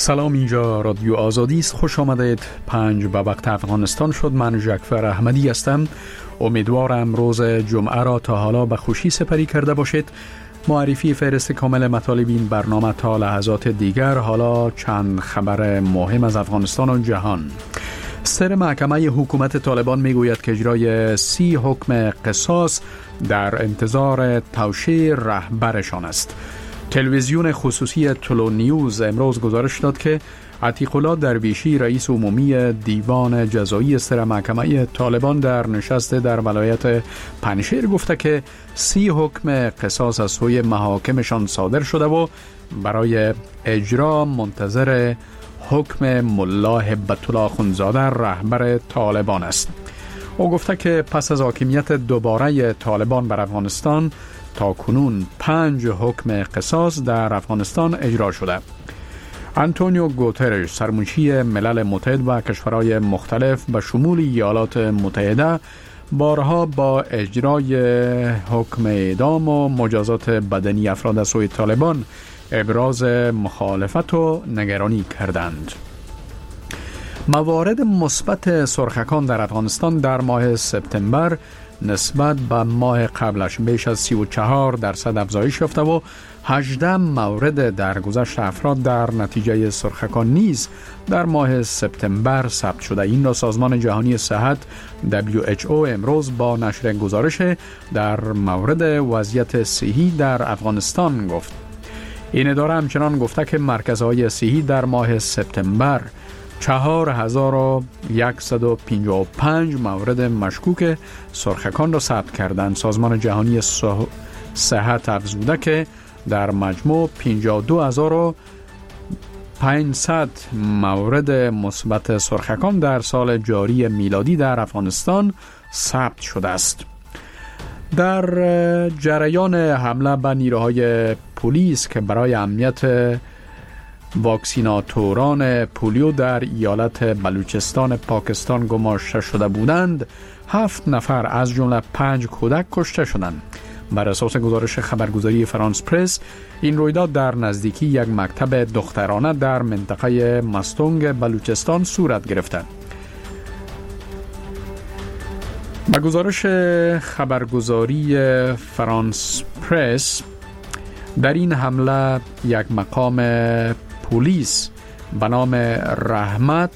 سلام، اینجا رادیو آزادی است. خوش آمدید. 5 به وقت افغانستان شد. من جعفر احمدی هستم. امیدوارم روز جمعه را تا حالا به خوشی سپری کرده باشید. معرفی فهرست کامل مطالب این برنامه تا لحظات دیگر. حالا چند خبر مهم از افغانستان و جهان. صدر محکمه حکومت طالبان میگوید که اجرای 30 حکم قصاص در انتظار توشیح رهبرشان است. تلویزیون خصوصی تلو نیوز امروز گزارش داد که عتیق الله درویشی رئیس عمومی دیوان جزایی صدر محکمه طالبان در نشست در ولایت پنجشیر گفته که 30 حکم قصاص از سوی محاکمشان صادر شده و برای اجرا منتظر حکم ملا هبت الله اخندزاده رهبر طالبان است. او گفته که پس از حاکمیت دوباره طالبان بر افغانستان تا کنون 5 حکم قصاص در افغانستان اجرا شده. آنتونیو گوترش سرمنشی ملل متحد و کشورهای مختلف به شمول ایالات متحده بارها با اجرای حکم اعدام و مجازات بدنی افراد از سوی طالبان ابراز مخالفت و نگرانی کردند. موارد مثبت سرخکان در افغانستان در ماه سپتامبر نسبت به ماه قبلش بیش از 34% افزایش یافته و 18 مورد درگذشت افراد در نتیجه سرخکان نیز در ماه سپتامبر ثبت شده. این را سازمان جهانی صحت WHO امروز با نشر گزارش در مورد وضعیت صحی در افغانستان گفت. این اداره همچنان گفته که مرکزهای صحی در ماه سپتامبر 4155 مورد مشکوک سرخکان را ثبت کردند. سازمان جهانی صحت افزوده که در مجموع 52500 مورد مثبت سرخکان در سال جاری میلادی در افغانستان ثبت شده است. در جریان حمله به نیروهای پلیس که برای امنیت واکسیناتوران پولیو در ایالت بلوچستان پاکستان گماشته شده بودند، 7 نفر از جمله 5 کودک کشته شدند. بر اساس گزارش خبرگزاری فرانس پرس، این رویداد در نزدیکی یک مکتب دخترانه در منطقه مستونگ بلوچستان صورت گرفته. با گزارش خبرگزاری فرانس پرس، در این حمله یک مقام پلیس به نام رحمت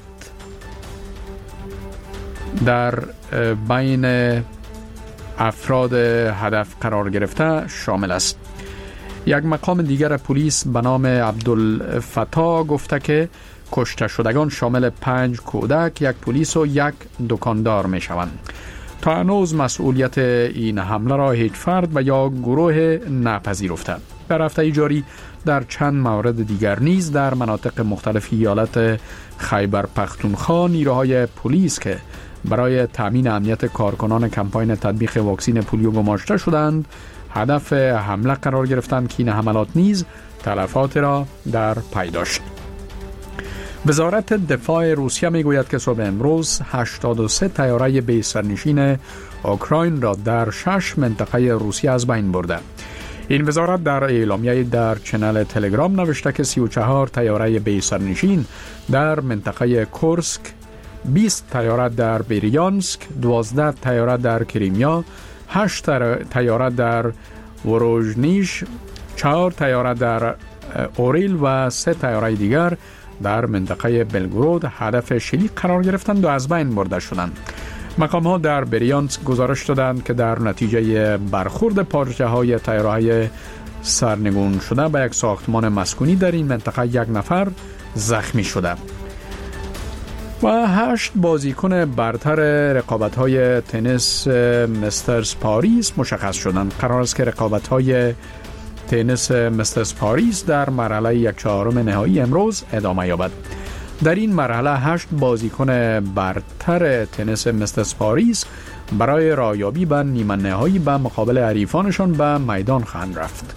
در بین افراد هدف قرار گرفته شامل است. یک مقام دیگر پلیس به نام عبدالفتاح گفته که کشته شدگان شامل 5 کودک، 1 پلیس و 1 دکاندار می شوند. تا هنوز مسئولیت این حمله را هیچ فرد و یا گروه نپذیرفته. در هفته جاری در چند مورد دیگر نیز در مناطق مختلف ایالت خیبر پختونخوا نیروهای پلیس که برای تامین امنیت کارکنان کمپاین تطبیق واکسن پولیو گماشته شدند هدف حمله قرار گرفتند که این حملات نیز تلفات را در پی داشت. وزارت دفاع روسیه میگوید که صبح امروز 83 طیاره بی سرنشین اوکراین را در 6 منطقه روسیه از بین برده. این وزارت در اعلامیه در چنل تلگرام نوشته که 34 طیاره بی سرنشین در منطقه کورسک، 20 طیاره در بریانسک، 12 طیاره در کریمیا، 8 طیاره در وروژنیش، 4 طیاره در اوریل و 3 طیاره دیگر در منطقه بلگرود هدف شلیک قرار گرفتند و از بین برده شدند. مقام ها در بریانسک گزارش دادند که در نتیجه برخورد پارچه های طیاره‌های سرنگون شده به یک ساختمان مسکونی در این منطقه 1 نفر زخمی شده. و 8 بازیکن برتر رقابت‌های تنیس مسترز پاریس مشخص شدند. قرار است که رقابت‌های تنیس مسترز پاریس در مرحله 1/4 نهایی امروز ادامه یابد. در این مرحله 8 بازیکن برتر تنیس مسترز پاریس برای رایابی به نیمه نهایی به مقابل حریفانشان به میدان خواهند رفت.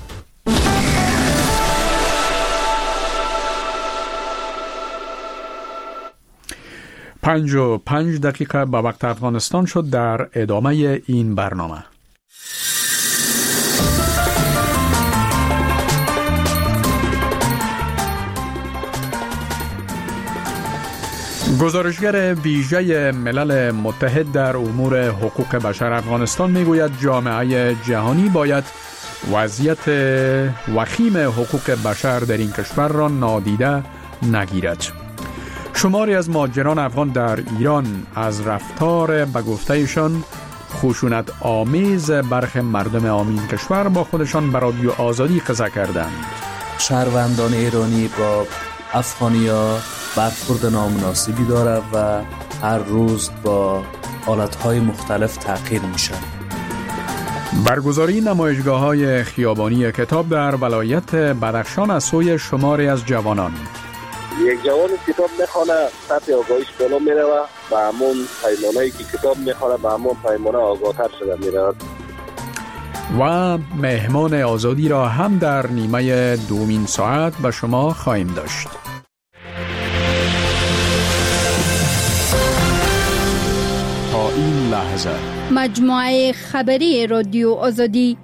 5 دقیقه به وقت افغانستان شد. در ادامه این برنامه گزارشگر ویژه ملل متحد در امور حقوق بشر افغانستان میگوید جامعه جهانی باید وضعیت وخیم حقوق بشر در این کشور را نادیده نگیرد. شماری از مهاجران افغان در ایران از رفتار به گفتهشان خشونت آمیز برخی مردم آمین کشور با خودشان به رادیو آزادی قصه کردند. شهروندان ایرانی با افغانی‌ها برخورد نامناسبی داره و هر روز با حالتهای مختلف تغییر میشن. برگزاری نمایشگاه‌های خیابانی کتاب در ولایت بدخشان از سوی شماری از جوانان. یک جوان کتاب میخونه، سطح آگاهیش بالا میره و همون پیمانه‌ای که کتاب میخونه به همون پیمانه آگاه‌تر شده میره. و مهمان آزادی را هم در نیمه دومین ساعت به شما خواهیم داشت. تا این لحظه مجموعه خبری رادیو آزادی.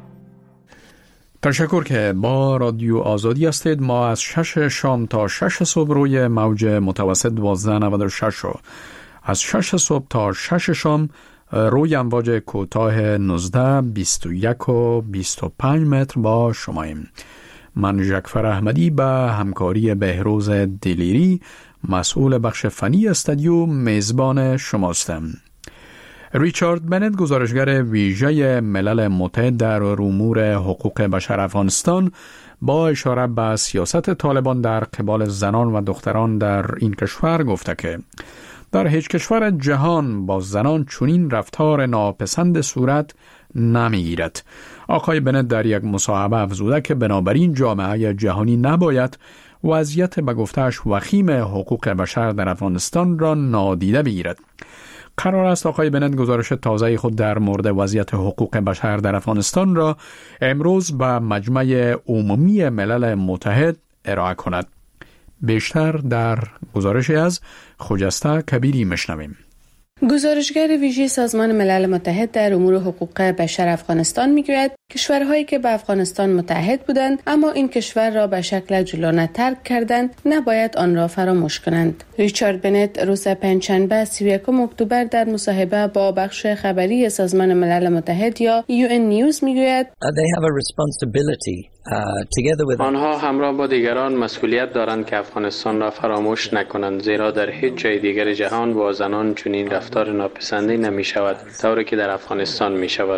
تشکر که با رادیو آزادی هستید. ما از 6 شام تا 6 صبح روی موج متوسط 1296 و از 6 صبح تا 6 شام روی امواج کوتاه 19 21 و 25 متر با شماییم. من ژکفر احمدی به همکاری بهروز دلیری مسئول بخش فنی استودیو میزبان شماستم. ریچارد بنت گزارشگر ویژه ملل متحد در امور حقوق بشر افغانستان با اشاره به سیاست طالبان در قبال زنان و دختران در این کشور گفته که در هیچ کشور جهان با زنان چنین رفتار ناپسند صورت نمیگیرد. آقای بنت در یک مصاحبه افزوده که بنابراین جامعه جهانی نباید وضعیت به گفته‌اش وخیم حقوق بشر در افغانستان را نادیده بگیرد. قرار است آقای بنت گزارش تازه خود در مورد وضعیت حقوق بشر در افغانستان را امروز به مجمع عمومی ملل متحد ارائه کند. بیشتر در گزارش از خجسته کبیری میشنویم. گزارشگر ویژه سازمان ملل متحد در امور حقوق بشر افغانستان میگوید کشورهایی که به افغانستان متحد بودند اما این کشور را به شکل جلانه ترک کردند نباید آن را فراموش کنند. ریچارد بنت روز پنجشنبه 31 اکتبر در مصاحبه با بخش خبری سازمان ملل متحد یا UN نیوز میگوید آنها همراه با دیگران مسئولیت دارند که افغانستان را فراموش نکنند، زیرا در هیچ جای دیگر جهان با زنان چنین رفتار ناپسندی نمی شود طوری که در افغانستان می شود.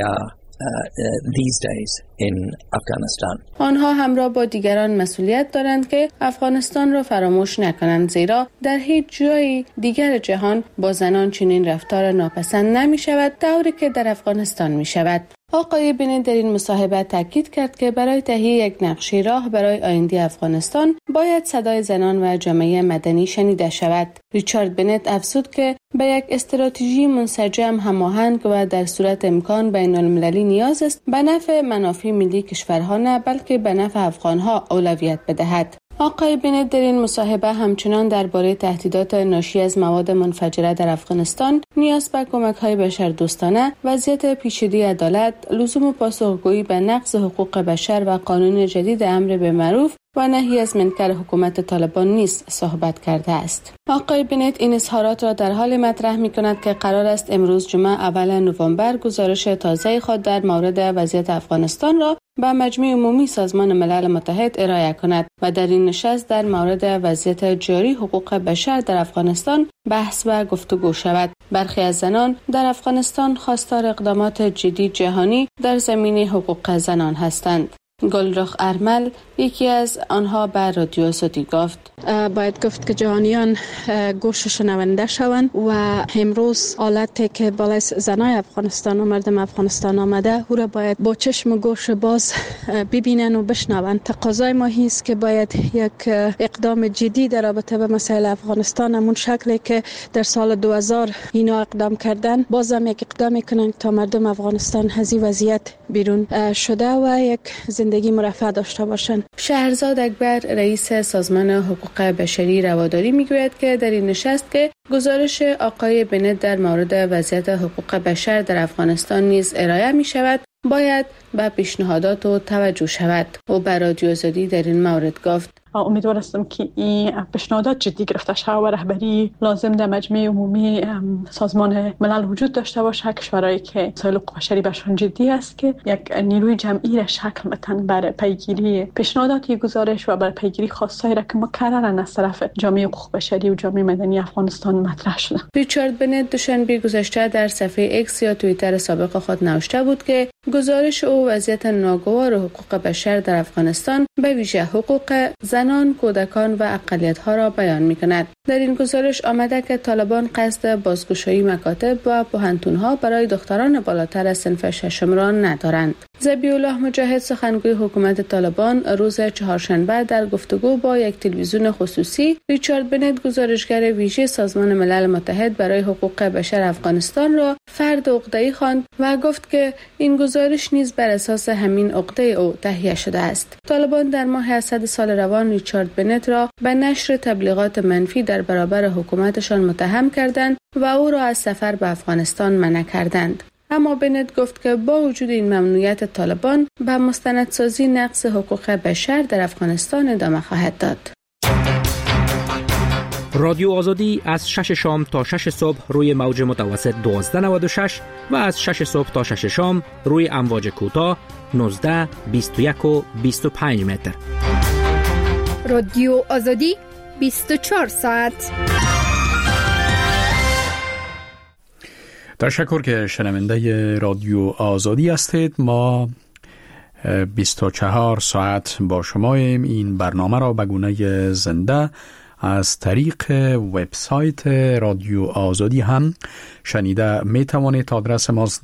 آنها همراه با دیگران مسئولیت دارند که افغانستان را فراموش نکنند، زیرا در هیچ جای دیگر جهان با زنان چنین رفتار ناپسند نمی شود طوری که در افغانستان می شود. آقای بنت در این مصاحبه تاکید کرد که برای تهیه یک نقشه راه برای آینده افغانستان باید صدای زنان و جامعه مدنی شنیده شود. ریچارد بنت افزود که به یک استراتژی منسجم، هماهنگ و در صورت امکان بین المللی نیاز است به نفع منافع ملی کشورها نه بلکه به نفع افغانها اولویت بدهد. آقای بنت در این مصاحبه همچنان درباره تهدیدات ناشی از مواد منفجره در افغانستان، نیاز به کمک‌های بشردوستانه، وضعیت پیچیده عدالت، لزوم پاسخگویی به نقض حقوق بشر و قانون جدید امر بالمعروف و نهی از منکر حکومت طالبان نیز صحبت کرده است. آقای بنت این اظهارات را در حال مطرح می‌کند که قرار است امروز جمعه اول نوامبر گزارش تازه خود در مورد وضعیت افغانستان را به مجمع عمومی سازمان ملل متحد ارائه کند و در این نشست در مورد وضعیت جاری حقوق بشر در افغانستان بحث و گفتگو شود. برخی از زنان در افغانستان خواستار اقدامات جدی جهانی در زمینه حقوق زنان هستند. گلرخ ارمل یکی از آنها به رادیو آزادی گفت باید گفت که جهانیان گوش شنونده شوند و امروز حالتی که بالای زنای افغانستان و مردم افغانستان آمده او را باید با چشم و گوش باز ببینن و بشنوند. تقاضای ما است که باید یک اقدام جدی در رابطه با مسائل افغانستان همون شکلی که در سال 2000 اینا اقدام کردن بازم یک اقدام کنند تا مردم افغانستان از این وضعیت بیرون شده و یک زندگی مرفه داشته باشند. شهرزاد اکبر رئیس سازمان حقوق بشری رواداری میگوید که در این نشست که گزارش آقای بنت در مورد وضعیت حقوق بشر در افغانستان نیز ارائه می شود باید به پیشنهادات و توجه شود. او به رادیو آزادی در این مورد گفت امیدوار هستم که این پیشنهادات جدی گرفته شود و رهبری لازم در مجمع عمومی سازمان ملل وجود داشته باشه. کشورهایی که مسائل حقوق بشری بهشون جدی است که یک نیروی جمعی را شکل بدن برای پیگیری پیشنهادات گزارش و برای پیگیری خواستایی را که مکررن از طرف جامعه حقوق بشری و جامعه مدنی افغانستان مطرح شده. ریچارد بنت دوشنبه گذشته در صفحه ایکس یا توییتر سابق خود نوشته بود که گزارش او وضعیت ناگوار حقوق بشر در افغانستان به ویژه حقوق زنان، کودکان و اقلیت‌ها را بیان می‌کند. در این گزارش آمده که طالبان قصد بازگشایی مکاتب و پوهنتون‌ها برای دختران بالاتر از صنف ششم را ندارند. ذبیح الله مجاهد سخنگوی حکومت طالبان روز چهارشنبه در گفتگو با یک تلویزیون خصوصی ریچارد بنت گزارشگر ویژه سازمان ملل متحد برای حقوق بشر افغانستان را فرد عقده‌ای خواند و گفت که این گزارش نیز بر اساس همین عقده او تهیه شده است. طالبان در ماه اسد سال روان ریچارد بنت را به نشر تبلیغات منفی در برابر حکومتشان متهم کردند و او را از سفر به افغانستان منع کردند. اما بنت گفت که با وجود این ممنوعیت طالبان به مستندسازی نقض حقوق بشر در افغانستان ادامه خواهد داد. رادیو آزادی از 6 شام تا 6 صبح روی موج متوسط 1296 و از 6 صبح تا 6 شام روی امواج کوتاه 19، 21 و 25 متر. رادیو آزادی 24 ساعت. تشکر که شنونده رادیو آزادی هستید. ما 24 ساعت با شماییم. این برنامه را به گونه زنده از طریق وبسایت رادیو آزادی هم شنیده می توانید. آدرس ماست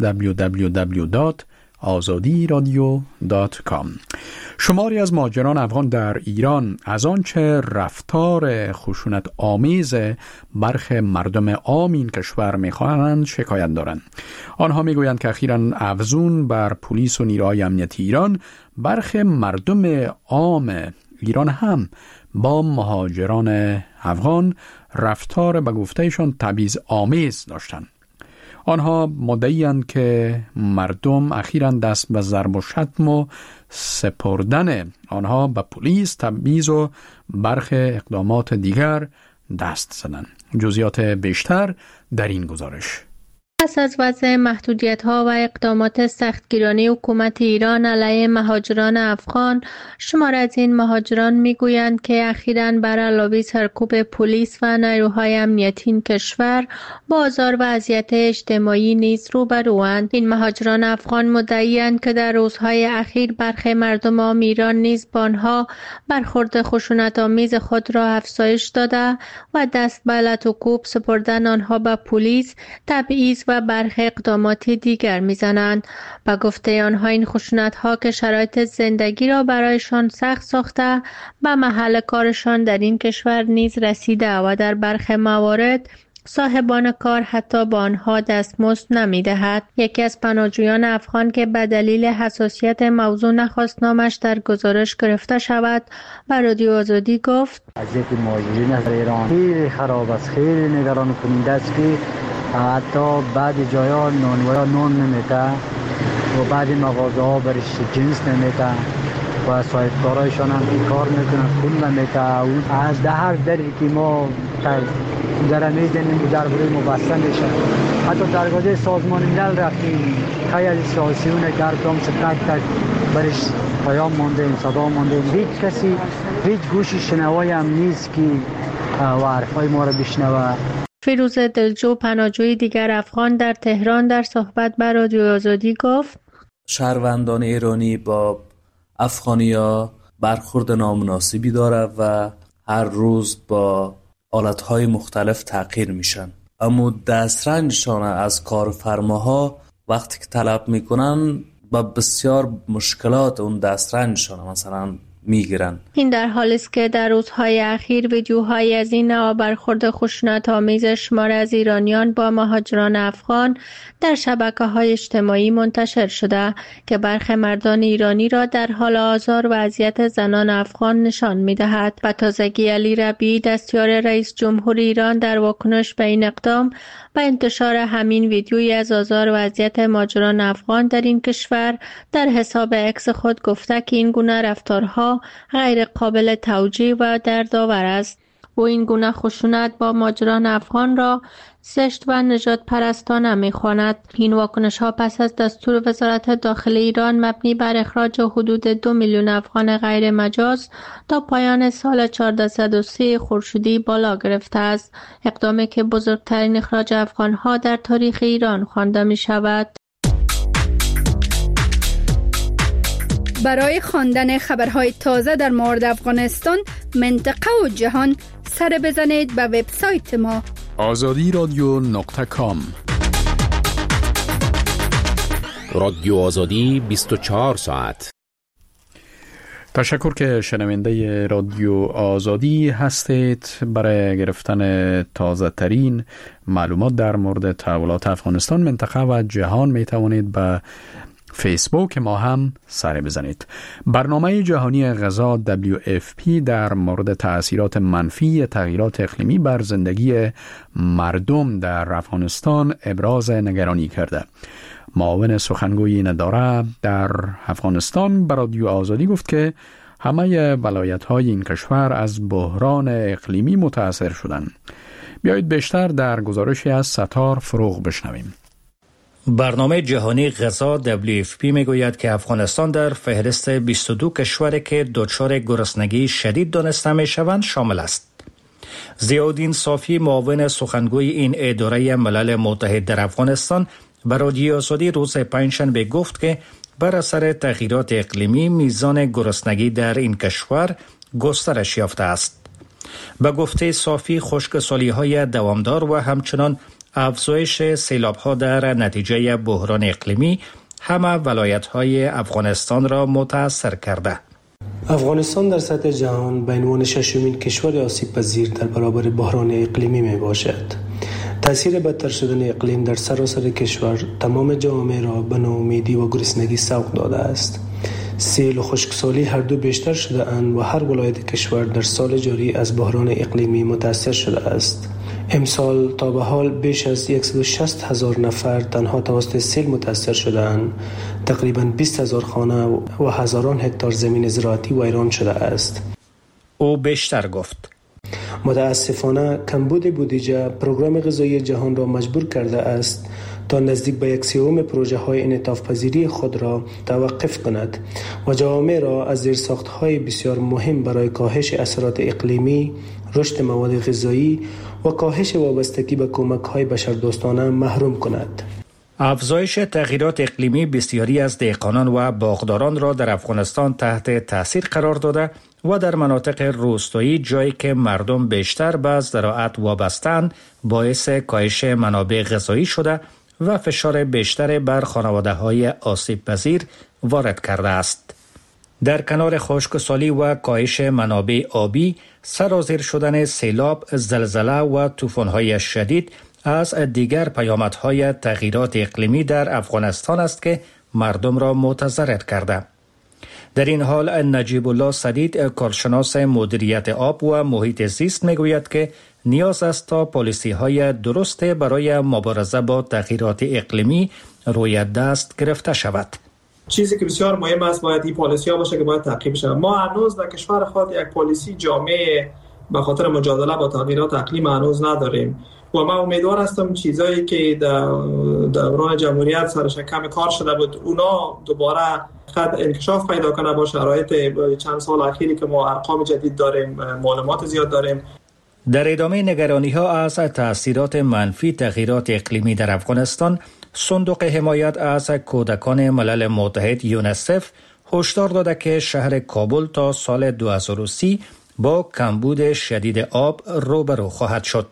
www.azadiradio.com. شماری از مهاجران افغان در ایران از آنچه رفتار خشونت آمیز برخی مردم عام این کشور می‌خواهند شکایت دارند. آنها میگویند که اخیراً افزون بر پلیس و نیروهای امنیتی ایران برخی مردم عام ایران هم با مهاجران افغان رفتار به گفتهشان تبعیض آمیز داشتند. آنها مدعی‌اند که مردم اخیراً دست به ضرب و شتم و سپردن آنها به پلیس، تبعیض و برخی اقدامات دیگر دست زدند. جزئیات بیشتر در این گزارش. پس از وضع محدودیت‌ها و اقدامات سختگیرانه حکومت ایران علیه مهاجران افغان، شمار از این مهاجران می‌گویند که اخیراً بر علاوه سرکوب پلیس و نیروهای امنیتی این کشور با آزار و اذیت اجتماعی نیز روبروند. این مهاجران افغان مدعی‌اند که در روزهای اخیر برخی مردم عام ایران نیز با آنها برخورد خشونت‌آمیز خود را افزایش داده و دست به لط و کوب سپردن آنها به پلیس، تبعیض و برخی اقدامات دیگر میزنند. با گفته آنها این خشونت‌ها که شرایط زندگی را برایشان سخت ساخته به محل کارشان در این کشور نیز رسیده و در برخی موارد صاحبان کار حتی با آنها دستمزد نمی‌دهد. یکی از پناهجویان افغان که به دلیل حساسیت موضوع نخواست نامش در گزارش گرفته شود به رادیو آزادی گفت: وضعیت مهاجرین در ایران خیلی خراب است، خیلی نگران کننده است که حتی بعد جایا نان نمیده و بعد مغازه ها برش جنس نمیده و صاحبکارایشان هم این کار میکنن خون نمیده. از ده هر دری که ما در میزنیم در بروی مبسته میشه. حتی درگاه سازمان ملل رفتیم، خیلی از سیاسیون گردام تک برش پیام مانده، صدا مانده. هیچ کسی هیچ گوشی شنوایی هم نیست که حرفای ما را بشنوه. فیروز دلجو پناهجوی دیگر افغان در تهران در صحبت با رادیو آزادی گفت: شهروندان ایرانی با افغانیا برخورد نامناسبی داره و هر روز با حالتهای مختلف تغییر میشن، اما دسترنجشان از کارفرماها وقتی که طلب میکنن با بسیار مشکلات اون دسترنجشان مثلا میگیرن. این در حالی است که در روزهای اخیر ویدیوهایی از این نوع برخورد خشونت‌آمیز شمار از ایرانیان با مهاجران افغان در شبکه‌های اجتماعی منتشر شده که برخی مردان ایرانی را در حال آزار و اذیت زنان افغان نشان می‌دهد. به تازگی علی ربیعی دستیار رئیس جمهور ایران در واکنش به این اقدام و انتشار همین ویدیویی از آزار و اذیت مهاجران افغان در این کشور در حساب اکس خود گفته که این گونه رفتارها غیر قابل توجیه و دردآور است. او این گونه خشونت با مهاجران افغان را زشت و نجات پرستانه می‌خواند. این واکنش ها پس از دستور وزارت داخلی ایران مبنی بر اخراج حدود 2 میلیون افغان غیر مجاز تا پایان سال 1403 خورشیدی بالا گرفته است، اقدامی که بزرگترین اخراج افغان ها در تاریخ ایران خوانده می شود. برای خواندن خبرهای تازه در مورد افغانستان، منطقه و جهان سر بزنید به وبسایت ما azadi.com. رادیو آزادی 24 ساعت. تشکر که شنونده رادیو آزادی هستید. برای گرفتن تازه ترین معلومات در مورد تحولات افغانستان، منطقه و جهان می توانید به فیسبوک ما هم سر بزنید. برنامه جهانی غذا WFP در مورد تأثیرات منفی تغییرات اقلیمی بر زندگی مردم در افغانستان ابراز نگرانی کرده. معاون سخنگوی این اداره در افغانستان به رادیو آزادی گفت که همه ولایت‌های این کشور از بحران اقلیمی متاثر شدند. بیایید بیشتر در گزارشی از ستار فروغ بشنویم. برنامه جهانی غذا WFP میگوید که افغانستان در فهرست 22 کشوری که دچار گرسنگی شدید دانسته میشوند شامل است. ضیاءالدین صافی، معاون سخنگوی این اداره ملل متحد در افغانستان، به رادیو آزادی روز پنجشنبه گفت که بر اثر تغییرات اقلیمی میزان گرسنگی در این کشور گسترش یافته است. به گفته صافی، خشکسالی‌های دوامدار و همچنان افزایش سیلاب‌ها در نتیجه بحران اقلیمی همه ولایت‌های افغانستان را متاثر کرده. افغانستان در سطح جهان به عنوان ششمین کشور آسیب پذیر در برابر بحران اقلیمی می باشد. تأثیر بدتر شدن اقلیم در سراسر کشور تمام جامعه را به ناامیدی و گرسنگی سوق داده است. سیل و خشکسالی هر دو بیشتر شده اند و هر ولایت کشور در سال جاری از بحران اقلیمی متاثر شده است. امسال تا به حال بیش از 160,000 نفر تنها توسط سیل متاثر شدند. تقریباً 20,000 خانه و هزاران هکتار زمین زراعتی ویران شده است. او بیشتر گفت: متاسفانه کمبود بودجه پروگرام غذایی جهان را مجبور کرده است تا نزدیک به 1/3 پروژه های انعطاف پذیری خود را توقف کند و جوامع را از زیرساخت‌های بسیار مهم برای کاهش اثرات اقلیمی، رشد مواد غذایی و کاهش وابستگی به کمک‌های بشردوستانه محروم کند. افزایش تغییرات اقلیمی بسیاری از دهقانان و باغداران را در افغانستان تحت تاثیر قرار داده و در مناطق روستایی، جایی که مردم بیشتر به زراعت وابسته‌اند، باعث کاهش منابع غذایی شده و فشار بیشتر بر خانواده‌های آسیب پذیر وارد کرده است. در کنار خشکسالی و کاهش منابع آبی، سرازیر شدن سیلاب، زلزله و طوفان‌های شدید از دیگر پیامدهای تغییرات اقلیمی در افغانستان است که مردم را متضرر کرده. در این حال نجیب الله سدید، کارشناس مدیریت آب و محیط زیست، میگوید که نیاز است تا پالیسی‌های درست برای مبارزه با تغییرات اقلیمی روی دست گرفته شود. چیزی که بسیار مهم است باید این پالیسی ها باشه که باید تعقیب شود. ما هنوز در کشور خود یک پالیسی جامع به خاطر مجادله با تغییرات اقلیم هنوز نداریم و من امیدوار هستم چیزایی که در دوران جمهوریت سرش کم کار شده بود اونا دوباره خط انکشاف پیدا کنه با شرایط چند سال اخیری که ما ارقام جدید داریم، معلومات زیاد داریم. در ادامه نگرانی‌ها از تأثیرات منفی تغییرات اقلیمی در افغانستان، صندوق حمایت از کودکان ملل متحد یونسف هشدار داده که شهر کابل تا سال 2030 با کمبود شدید آب روبرو خواهد شد.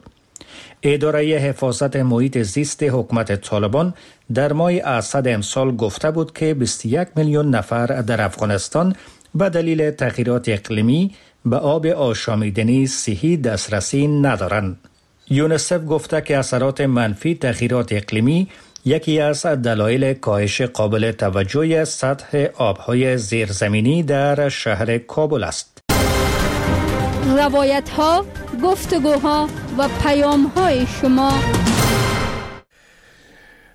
اداره حفاظت محیط زیست حکومت طالبان در ماه اسد امسال گفته بود که 21 میلیون نفر در افغانستان به دلیل تغییرات اقلیمی به آب آشامیدنی صحی دسترسی ندارند. یونسف گفته که اثرات منفی تغییرات اقلیمی یکی از دلایل کاهش قابل توجه سطح آبهای زیرزمینی در شهر کابل است. روایت‌ها، گفتگوها و پیام‌های شما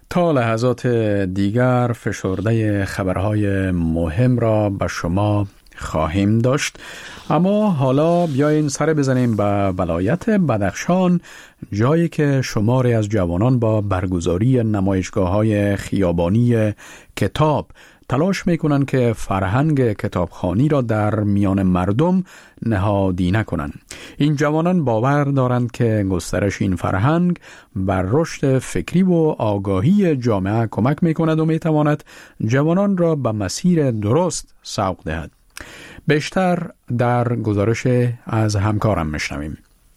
تا لحظات دیگر فشرده خبرهای مهم را به شما خواهیم داشت، اما حالا بیاین سر بزنیم به ولایت بدخشان، جایی که شماری از جوانان با برگزاری نمایشگاه‌های خیابانی کتاب تلاش میکنن که فرهنگ کتابخوانی را در میان مردم نهادینه کنند. این جوانان باور دارند که گسترش این فرهنگ بر رشد فکری و آگاهی جامعه کمک میکند و میتواند جوانان را به مسیر درست سوق دهد. بیشتر در گزارش از همکارم میشنویم.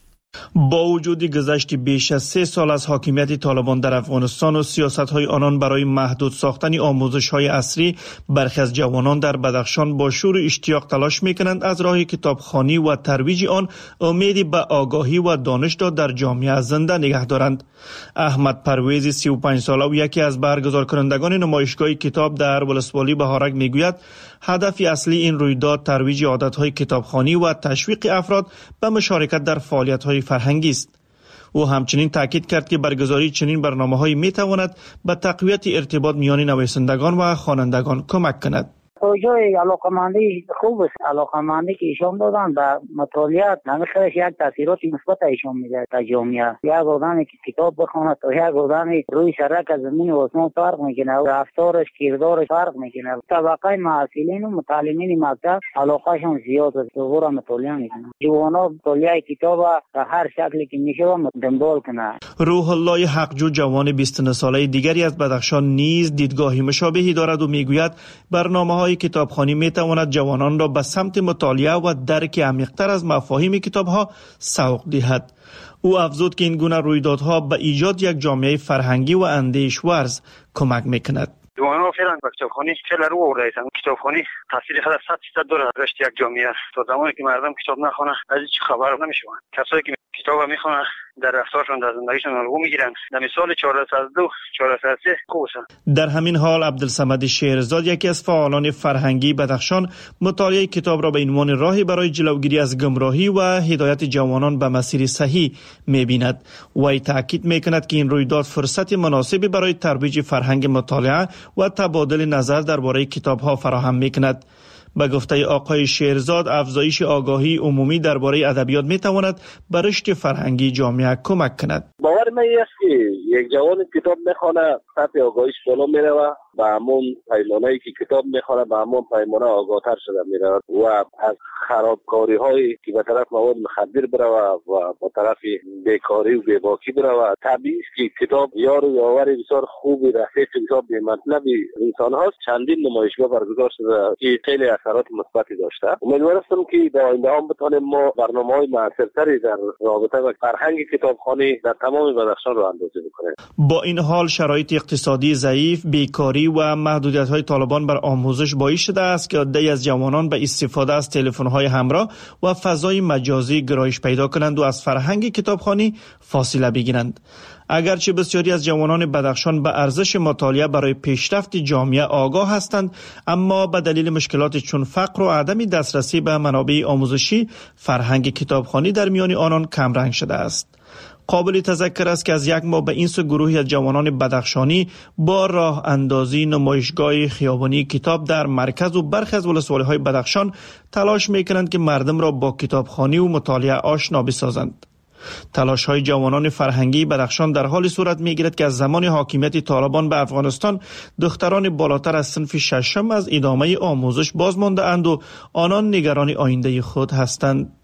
با وجود گذشت بیش از 3 سال از حاکمیت طالبان در افغانستان و سیاست‌های آنان برای محدود ساختن آموزش‌های عصری، برخی از جوانان در بدخشان با شور و اشتیاق تلاش می‌کنند از راه کتابخوانی و ترویج آن امیدی به آگاهی و دانش را در جامعه زنده نگه دارند. احمد پرویزی 35 ساله و یکی از برگزار کنندگان نمایشگاه کتاب در ولسوالی بهارک میگوید هدف اصلی این رویداد ترویج عادت‌های کتابخوانی و تشویق افراد به مشارکت در فعالیت‌های فرهنگی است. او همچنین تاکید کرد که برگزاری چنین برنامه‌هایی می‌تواند به تقویت ارتباط میان نویسندگان و خوانندگان کمک کند. توجه علاقمندی خوب است. علاقمندی که ایشان دادن به مطالعات نمیخواهش یک تاثیرات مثبت ایشان میده در جامعه. یک آدمی که کتاب بخواند تا یک آدمی روی سرک از زمین و آسمان فرق میکنه، رفتارش کردارش فرق میکنه. طبقه معلولین و متعلمین مکتب علاقهشون زیاد است، دوباره مطالعه میکنن. جوانا مطالعه کتاب به هر شکلی که میشه دنبال کنه. روح الله حقجو جوان 29 ساله دیگری از بدخشان نیز دیدگاهی مشابهی دارد و میگوید برنامه‌های کتابخوانی میتواند جوانان را به سمت مطالعه و درک عمیق‌تر از مفاهیم کتاب‌ها سوق دهد. او افزود که این گونه رویدادها به ایجاد یک جامعه فرهنگی و اندیش‌ورز کمک میکند. جوانان فعلا با کتابخوانی خیلی رو آورده ایستند. کتابخوانی تاثیر خود 100% داره در رشد یک جامعه. تا زمانی که مردم کتاب نخوانند از هیچ خبر نمیشوند. کسایی که کتاب میخوانند در رفتارشون در زندگیشون الگو میگیرند. در مثال 402 403 خوب است. در همین حال عبدالصمد شیرزاد یکی از فعالان فرهنگی بدخشان مطالعه کتاب را به عنوان راهی برای جلوگیری از گمراهی و هدایت جوانان به مسیر صحیح می‌بیند. وی تاکید می‌کند که این رویداد فرصت مناسبی برای ترویج فرهنگ مطالعه و تبادل نظر درباره کتاب‌ها فراهم می‌کند. به گفته آقای شیرزاد افزایش آگاهی عمومی درباره ادبیات می‌تواند به رشد فرهنگی جامعه کمک کند. باور من است که یک جوان کتاب می‌خواند سطح آگاهیش بالا می‌رود و همون پیمانه‌ای که کتاب می‌خواند به همون پیمانه آگاه‌تر شده می‌رود و از خرابکاری‌هایی که به طرف مواد مخدر برود و به طرف بیکاری و بی‌باکی برود. طبیعی است که کتاب یار و یاور بسیار خوبی رفیق کتاب به مطلب انسان هاست. چندین نمایشگاه برگزار شده که خیلی اثرات مثبتی داشته. امیدوار هستم که در آینده هم بتوانیم ما برنامه‌های موثرتری در رابطه با فرهنگ کتابخوانی در تمام بدخشان را اندازه بکنیم. با این حال شرایط اقتصادی ضعیف، بیکاری و محدودیت‌های طالبان بر آموزش باعث شده است که عده‌ای از جوانان به استفاده از تلفن‌های همراه و فضای مجازی گرایش پیدا کنند و از فرهنگ کتابخوانی فاصله بگیرند. اگرچه بسیاری از جوانان بدخشان به ارزش مطالعه برای پیشرفت جامعه آگاه هستند، اما به دلیل مشکلات چون فقر و عدم دسترسی به منابع آموزشی، فرهنگ کتابخوانی در میان آنان کمرنگ شده است. قابل تذکر است که از یک ماه به این سو گروهی از جوانان بدخشانی با راه اندازی نمایشگاه خیابانی کتاب در مرکز و برخی از ولسوالی‌های بدخشان تلاش می‌کنند که مردم را با کتابخوانی و مطالعه آشنا بسازند. تلاش‌های جوانان فرهنگی بدخشان در حال صورت می‌گیرد که از زمان حاکمیت طالبان به افغانستان دختران بالاتر از صنف ششم از ادامه آموزش باز مانده اند و آنان نگران آینده خود هستند.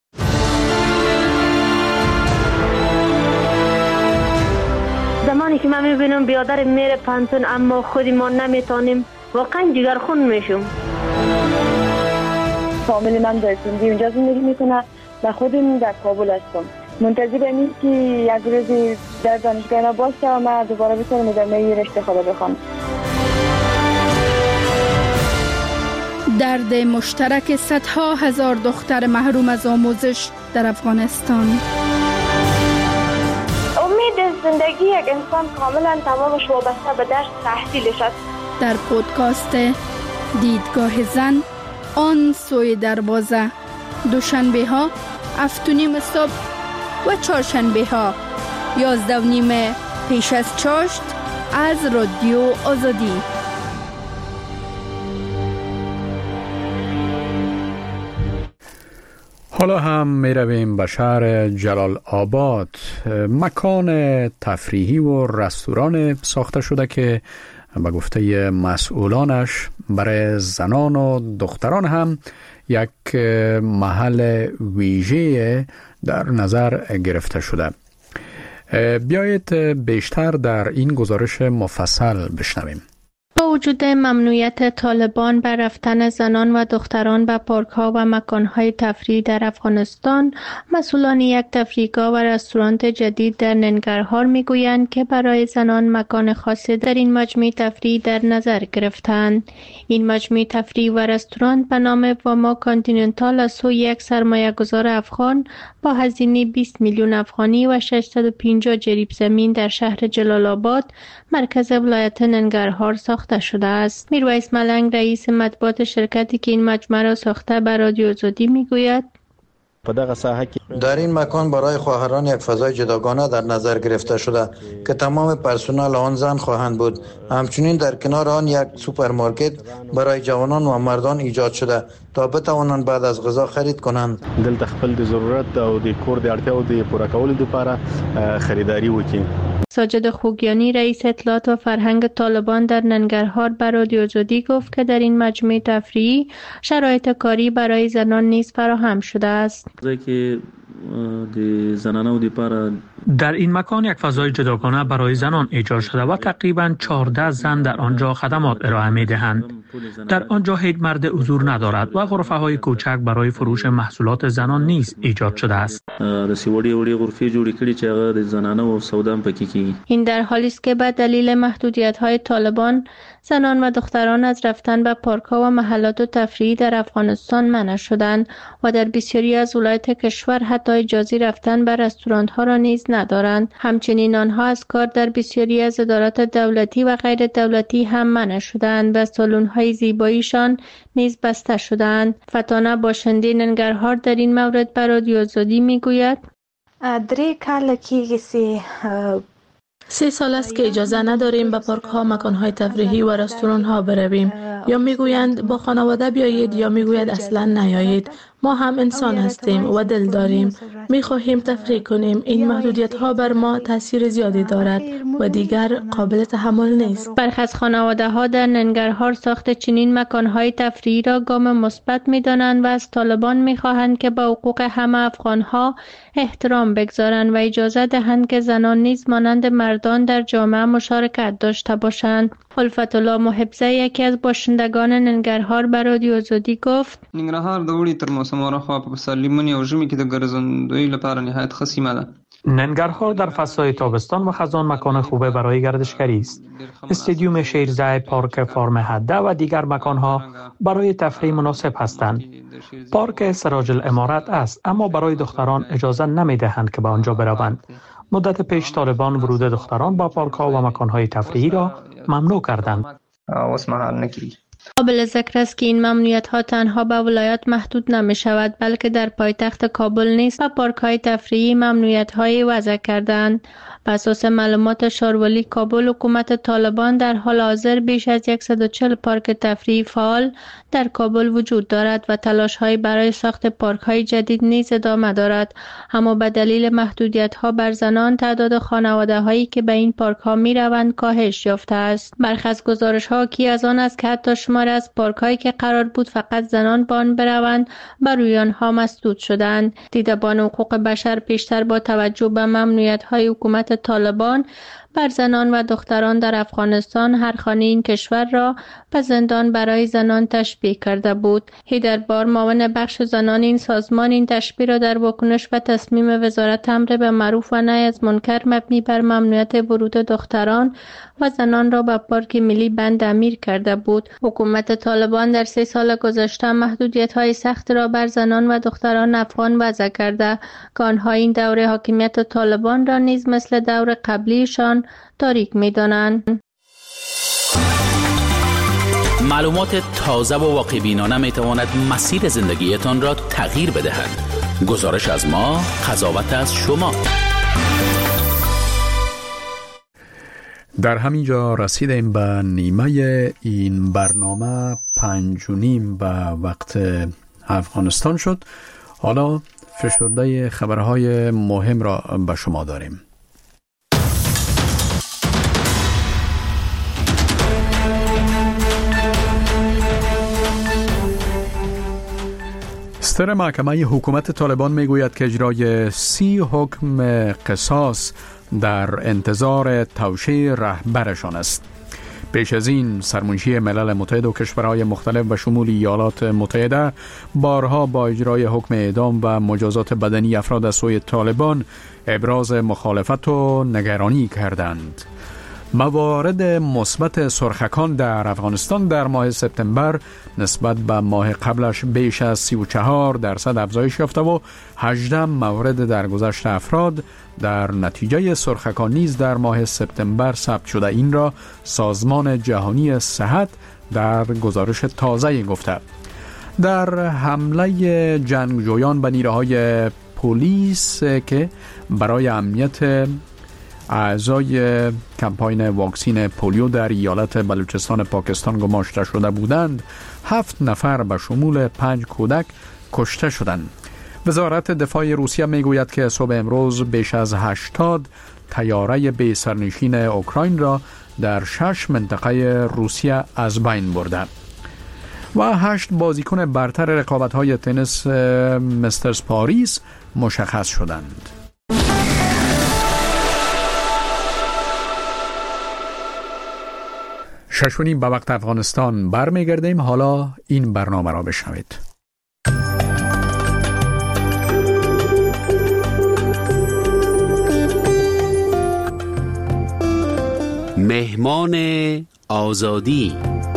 زمانی که من می‌بینم بیادر میره پانتون اما خودی ما نمیتونیم، واقعا جگرخون میشم. فامیل من در سندی اونجا زندگی میکنه و خودم در کابل هستم. منتظر اینم که یک روزی در دانشگاه باشه و من دوباره بتونم ادامه رشته خود بخوام. درد مشترک صدها هزار دختر محروم از آموزش در افغانستان. امید زندگی یک انسان کاملا تمامش وابسته به درس تحصیلش است. در پودکاست دیدگاه زن آن سوی دروازه، دوشنبه ها 7:30 صبح و چهارشنبه ها 11:30 پیش از چاشت از رادیو آزادی. حالا هم می رویم به شهر جلال آباد. مکان تفریحی و رستوران ساخته شده که به گفته مسئولانش برای زنان و دختران هم یک محل ویژه در نظر گرفته شده. بیایید بیشتر در این گزارش مفصل بشنویم. با وجود ممنوعیت طالبان بر رفتن زنان و دختران به پارک‌ها و مکان‌های تفریحی در افغانستان، مسئولان یک تفریحگاه و رستوران جدید در ننگرهار می‌گویند که برای زنان مکان خاصی در این مجمع تفریحی در نظر گرفتند. این مجمع تفریحی و رستوران به نام واما کانتیننتال از سوی یک سرمایه‌گذار افغان با هزینه 20 میلیون افغانی و 650 جریب زمین در شهر جلال آباد، مرکز ولایت ننگرهار ساخته شده است. میرویس ملنگ رئیس مطبوعات شرکتی که این مجمع را ساخته به رادیو آزادی میگوید در این مکان برای خواهران یک فضای جداگانه در نظر گرفته شده که تمام پرسنل آن زن خواهند بود. همچنین در کنار آن یک سوپرمارکت برای جوانان و مردان ایجاد شده تا بتوانند بعد از غذا خرید کنند. دلته خپل د ضرورت او د کور د اړتیاو د پوره کولو لپاره خریداری وکړي. ساجد خوگیانی رئیس اطلاعات و فرهنگ طالبان در ننگرهار به رادیو آزادی گفت که در این مجمع تفریحی شرایط کاری برای زنان نیز فراهم شده است. در این مکان یک فضای جداگانه برای زنان ایجاد شده و تقریباً 14 زن در آنجا خدمات ارائه می دهند. در آنجا هیچ مرد حضور ندارد و غرفه های کوچک برای فروش محصولات زنان نیز ایجاد شده است. این در حالی است که به دلیل محدودیت های طالبان زنان و دختران از رفتن به پارک‌ها و محلات تفریحی در افغانستان منع شدند و در بسیاری از ولایات کشور حتی اجازه رفتن به رستوران‌ها را نیز ندارند. همچنین آنها از کار در بسیاری از ادارات دولتی و غیر دولتی هم منع شدند و سالن‌های زیباییشان نیز بسته شدند. فتانه باشنده ننگرهار در این مورد به رادیو آزادی میگوید: 3 سال است که اجازه نداریم به پارک ها، مکان های تفریحی و رستوران ها برویم. یا میگویند با خانواده بیایید یا میگوید اصلا نیایید. ما هم انسان هستیم و دل داریم. میخواهیم تفریح کنیم. این محدودیت ها بر ما تاثیر زیادی دارد و دیگر قابل تحمل نیست. برخی از خانواده ها در ننگرهار ساخت چنین مکان های تفریحی را گام مثبت میدانند و از طالبان میخواهند که به حقوق همه افغان ها احترام بگذارند و اجازه دهند که زنان نیز مانند مردان در جامعه مشارکت داشته باشند. الفت الله محبزه یکی از باشندگان ننگرهار به رادیو آزادی گفت: ننګرهار د اوړي تر موسم راخوا په پسرلیمونی او ژمي کې د ګرځندوی لپاره نهایت ښه سیمه ده. ننگرهار در فصل تابستان و خزان مکان خوبه برای گردشگری است. استادیوم شیرزای، پارک فارم هده و دیگر مکانها برای تفریح مناسب هستند. پارک سراج الامارت است، اما برای دختران اجازه نمی‌دهند که به آنجا بروند. مدت پیش طالبان ورود دختران با پارک‌ها و مکان‌های تفریحی را ممنوع کردند. قابل ذکر است که این ممنوعیت‌ها تنها به ولایات محدود نمی‌شود، بلکه در پایتخت کابل نیز به پارک‌های تفریحی ممنوعیت‌های وضع کردند. بر اساس معلومات شاروالی کابل، حکومت طالبان در حال حاضر بیش از 140 پارک تفریحی فعال در کابل وجود دارد و تلاش‌های برای ساخت پارک‌های جدید نیز ادامه دارد، اما به دلیل محدودیت‌ها بر زنان تعداد خانواده‌هایی که به این پارک‌ها می‌روند کاهش یافته است. برخی از گزارش‌ها حاکی از آن است که حتی شمار از پارک‌هایی که قرار بود فقط زنان به آن بروند بر روی آنها مسدود شدند. دیدبان حقوق بشر پیشتر با توجه به ممنوعیت‌های حکومت طالبان بر زنان و دختران در افغانستان هر خانه این کشور را به زندان برای زنان تشبیه کرده بود. هیدربار، معاون بخش زنان این سازمان، این تشبیه را در واکنش به تصمیم وزارت امر به معروف و نهی از منکر مبنی بر ممنوعیت ورود دختران و زنان را به پارک ملی بند امیر کرده بود. حکومت طالبان در 3 سال گذشته محدودیت‌های سخت را بر زنان و دختران افغان وضع کرده که آنها این دوره حاکمیت طالبان را نیز مثل دور قبلیشان تاریک می‌دانند. معلومات تازه و واقع بینانه می تواند مسیر زندگیتان را تغییر بدهد. گزارش از ما، قضاوت از شما. در همین جا رسیدیم به نیمه این برنامه 5:30 به وقت افغانستان شد. حالا فشرده خبرهای مهم را به شما داریم. صدر محکمه حکومت طالبان میگوید که اجرای 30 حکم قصاص در انتظار توشیح رهبرشان است. پیش از این سرمنشی ملل متحد و کشورهای مختلف به شمول ایالات متحده بارها با اجرای حکم اعدام و مجازات بدنی افراد از سوی طالبان ابراز مخالفت و نگرانی کردند. موارد مثبت سرخکان در افغانستان در ماه سپتامبر نسبت به ماه قبلش بیش از 34% افزایش یافته و 18 مورد درگذشت افراد در نتیجه سرخکان نیز در ماه سپتامبر ثبت شده. این را سازمان جهانی صحت در گزارش تازه گفته. در حمله جنگجویان به نیروهای پلیس که برای امنیت اعضای کمپاین واکسین پولیو در ایالت بلوچستان پاکستان گماشته شده بودند، 7 نفر به شمول 5 کودک کشته شدند. وزارت دفاع روسیه میگوید که صبح امروز بیش از 80 طیاره بی سرنشین اوکراین را در 6 منطقه روسیه از بین برده و 8 بازیکن برتر رقابت‌های تنیس مسترز پاریس مشخص شدند. ششونیم به وقت افغانستان برمیگردیم. حالا این برنامه را بشنوید. مهمان آزادی.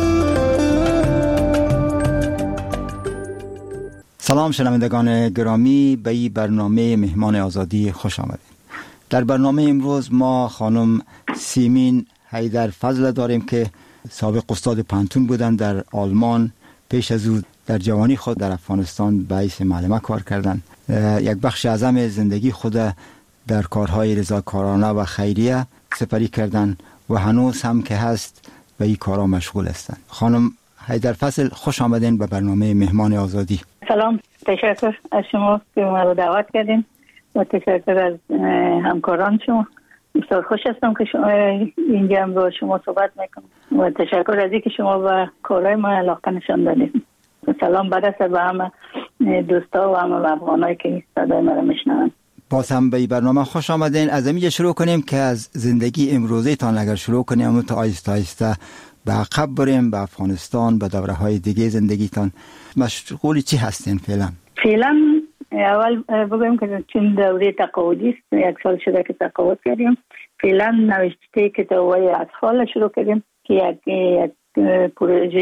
سلام شنوندگان گرامی، به این برنامه مهمان آزادی خوش آمدید. در برنامه امروز ما خانم سیمین حیدرفضل داریم که سابق استاد پانتون بودن در آلمان. پیش از او در جوانی خود در افغانستان به حیث معلمه کار کردند. یک بخش اعظم زندگی خود در کارهای رضاکارانه و خیریه سپری کردند و هنوز هم که هست به این کارها مشغول هستند. خانم حیدرفضل خوش آمدین به برنامه مهمان آزادی. سلام، تشکر از شما که ما رو دعوت کردین و تشکر از همکاران شما. بسیار خوش هستم که شما اینجا با شما صحبت میکنم و تشکر از اینکه شما به کارهای ما علاقه نشان دادید. سلام برسه به همه دوستا و همه افغانایی که صدای ما رو میشنون. باز هم به این برنامه خوش آمدین. از اینجا شروع کنیم که از زندگی امروزی تان اگر شروع کنیم تا آیسته آیسته به عقب بریم، به افغانستان، به دوره های دیگه زندگیتان. مشغول چی هستین فعلا؟ فعلا اول بگویم که چون دوره تقاعدی است، 1 سال شده که تقاعد کردیم. فعلا نوشته کتاب‌های اطفال شروع کردیم که یک پروژه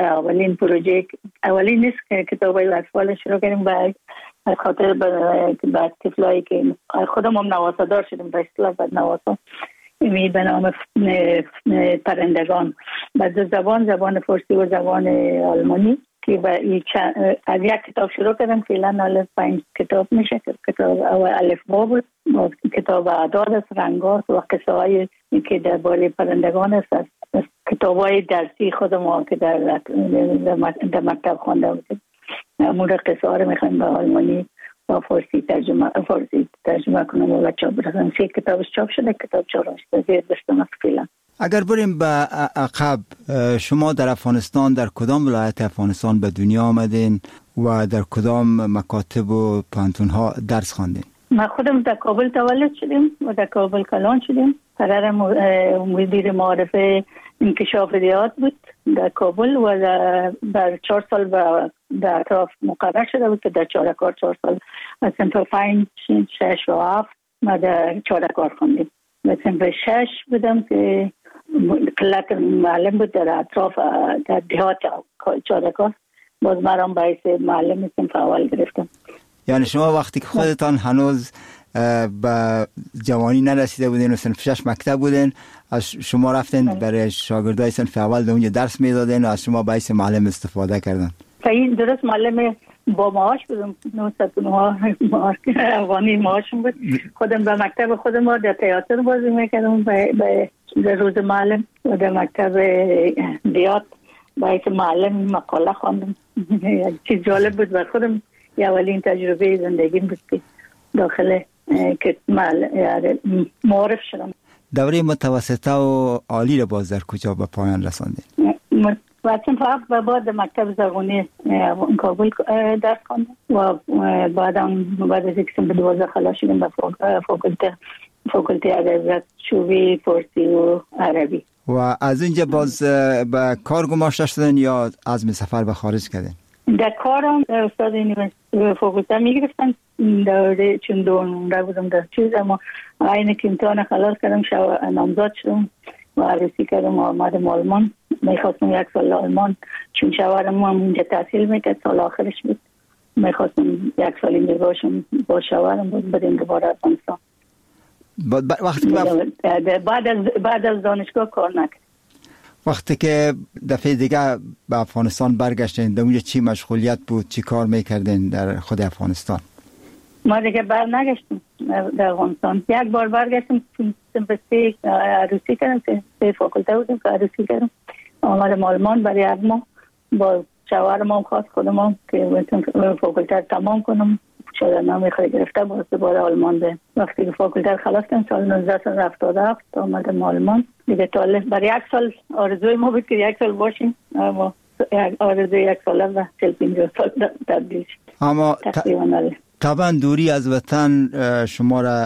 اولین نیست که کتاب‌های اطفال شروع کردیم به خاطر بعد طفلایی که خودم هم نواسادار شدیم به اصطلاح بعد نواسا به نام پرندگان با دو زبان فارسی و زبان آلمانی که از یک کتاب شروع کردم. فعلا 5 کتاب میشه. کتاب اول الفبا بود، کتاب اعداد است، رنگات و قصه هایی که درباره پرندگان است. کتاب‌های درسی خودم که در مکتب خوانده بودیم، امور قصه ها رو میخوایم به آلمانی و فارسی ترجمه کنم و چاپ برسن. 3 کتابش چاپ شده، کتاب 4 زیر دستم است فعلا. اگر بریم به عقب، شما در افغانستان در کدام ولایت افغانستان به دنیا آمدین و در کدام مکاتب و پانتون ها درس خواندین؟ ما خودم در کابل تولد شدیم و در کابل کلان شدیم. قرار مدیر معارف انکشاف ریاض بود در کابل و در 4 سال در اطراف مقرر شده بود که در چارکار 4 سال از صنف 5 6 و 7 ما در چارکار خوندیم. و صنف 6 بودم که قلت معلم بود در اطراف در دهات چارکار، باز مرام باعث معلم صنف اول گرفتم. یعنی شما وقتی که خودتان هنوز به جوانی نرسیده بودین و صنف 6 مکتب بودین، از شما رفتین برای شاگردای صنف اول در اونجا درس میدادین و از شما باعث معلم استفاده کردن؟ این درست معلم با معاش بودم 909 افغانی معاشم بود. خودم به مکتب خودم ما در تئاتر بازی میکردم به روز معلم و در مکتب دیات باید معلم مقاله خواندم. چیز جالب بود بر خودم، اولین تجربه زندگیم بود که داخل که معرف شدم. دوره متوسطه و عالی رو باز در کجا به پایان رساندین؟ بعدم فقط بعد مکتب زبانی کابل درس خواندم و بعد از اینکه به 12 خلاص شدم به فاکولته ادبیات شعبه فارسی و عربی. و از اینجا باز به کار گماشته شدن یا عزم سفر به خارج کردین؟ در کارم استاد یونیورسیته فاکولته میگرفتن دوره چون دونده بودم در چیز، اما اینه که امتحان خلاص کردم نامزد شدم و عروسی کردم و آمدم آلمان. میخواستم 1 سال آلمان چون شوهرم هم اینجا تحصیل میکرد، سال آخرش بود. میخواستم 1 سال اینجا باشم با شوهرم بود بریم دوباره افغانستان. بعد از دانشگاه کار نکرد. وقتی که دفعه دیگه به افغانستان برگشتین در اونجا چی مشغولیت بود، چی کار میکردین در خود افغانستان؟ ما دیگه بر نگشتم در افغانستان. 1 بار برگشتم به عروسی کردم، 3 فاکولته بودم که عروسی کردم. آمدم آلمان برای 1 ماه با شوهرم هم خواست خودم هم که فاکولته تمام کنم. شغلنامه خود گرفته باز دوباره آلمان ده. وقتی که فاکولته خلاص کردم سال 1977 آمدم آلمان دیگه. برای 1 سال آرزوی ما بود که 1 سال باشیم، اما آرزوی 1 ساله و 45 سال تبدیل شد. اما طبعا دوری از وطن شما را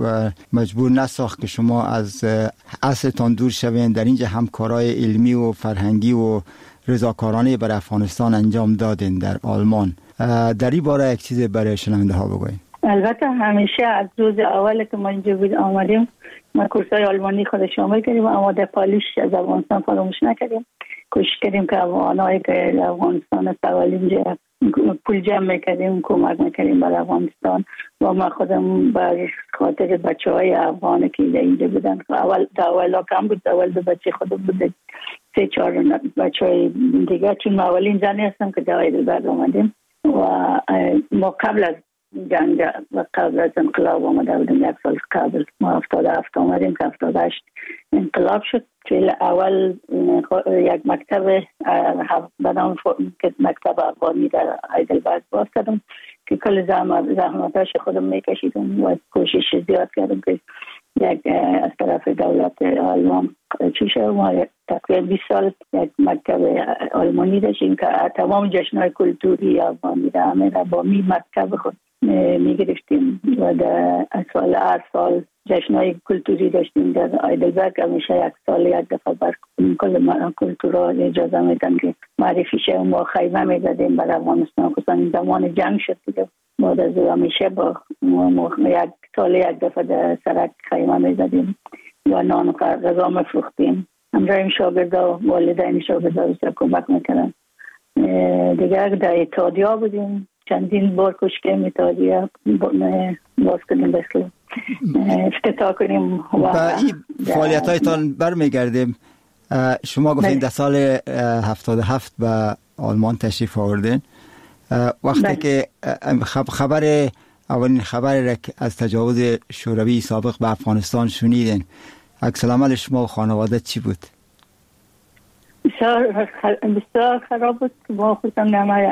مجبور نساخت که شما از اصلتان دور شوین. در اینجا همکارای علمی و فرهنگی و رضاکارانه بر افغانستان انجام دادین در آلمان. در این باره یک چیز برای شنونده ها بگوین. البته همیشه از روز اول که ما اینجا آمدیم ما کورسای آلمانی خود شامل کردیم، اما در پالیش از افغانستان فراموش نکردیم. کوشش کردیم که افغانایی که افغانستان استقلال اینجا پول جمع میکردیم، کمک میکردیم برای افغانستان. و ما خودم بر خاطر بچه های افغانی که اینجا بودن، اول کم بود، اول 2 بچه خودم بود، 3-4 بچه های دیگه، چون ما اولین زنی هستم که در هایدلبرگ آمدیم و ما قبل از جنگ و قبل از انقلاب آمده بودیم. 1 سال قبل ما 77 آمدیم که 78 انقلاب شد. که اول یک مکتب به نام مکتب افغانی در هایدلبرگ باز کردم که کل زحمتاش خودم میکشیدم و کوشش زیاد کردم که یک از طرف دولت آلمان چی شد. ما تقریبا 20 سال یک مکتب آلمانی داشتیم که تمام جشن‌های کلتوری افغانی را همه را با مکتب خود میگرفتیم و در هر سال جشن‌های کلتوری داشتیم در هایدلبرگ. همیشه 1 سال 1 دفعه بر کل کلتورها اجازه میدن که معرفی شه. ما خیمه میزدیم برای افغانستان، خصوصا این زمان جنگ شد دیگه. بعد از همیشه با 1 سال 1 دفعه در سرک خیمه میزدیم و نان و غذا میفروختیم. همراه شاگردا و والدین شاگردا بیشتر کمک میکنن. دیگه در اتحادیه بودیم، چندین بار کوشش کردیم اتحادیه باز کنیم بسیار افتتاح کنیم. و این فعالیت هایتان برمیگردیم. شما گفتین در سال 77 به آلمان تشریف آوردین. وقتی که اولین خبر از تجاوز شوروی سابق به افغانستان شنیدین، عکس العمل شما و خانواده چی بود؟ بسیار خراب بود. ما خودم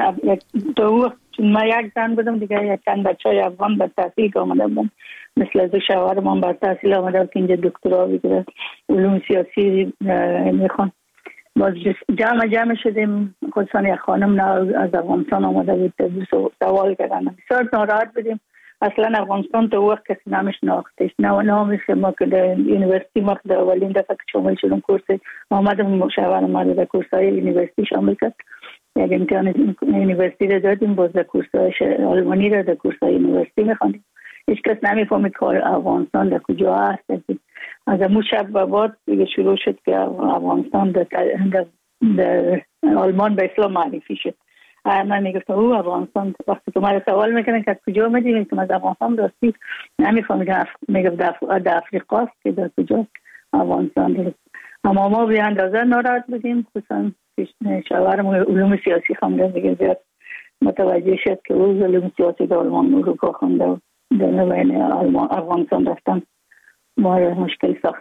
ما 1 زن بودم دیگه، چند بچه های افغان بر تحصیل آمده بودن، مثل از شوهرم بر تحصیل آمده بود که اینجا دکترا بگیره علوم سیاسی میخوان. باز جمع شدیم، خصوصا یک خانم از افغانستان آمده بود، سوال کردن. بسیار ناراحت بودیم. اصلا افغانستان تو وقت کسی نمیشناختش، نامیشه. ما که در یونیورسیتی ما در اولین دفعه که شامل شدم کورس آمدم، شوهرم ما در کورس‌های یونیورسیتی شامل کرد. یک امتحان یونیورسیتی را دادیم، باز در کورس‌های آلمانی را در کورس‌های یونیورسیتی می‌خواندیم. هیچ کس نمی‌فهمید که افغانستان در کجا هست. از اون شب به بعد دیگه شروع شد که افغانستان در آلمان به اسلام معرفی شد. من میگفتم او افغانستان، وقتی که من سوال میکنن که از کجا آمدی، میگم از افغانستان. راستی نمیفهمیدم، میگم در افریقا است که در کجا افغانستان است. اما ما به اندازه ناراحت بودیم، خصوصا شوهرم علوم سیاسی خوانده دیگه، زیاد متوجه شد که او ظلم سیاسی در آلمان رو خونده و در بین افغانستان رفتن ما را مشکل ساخت.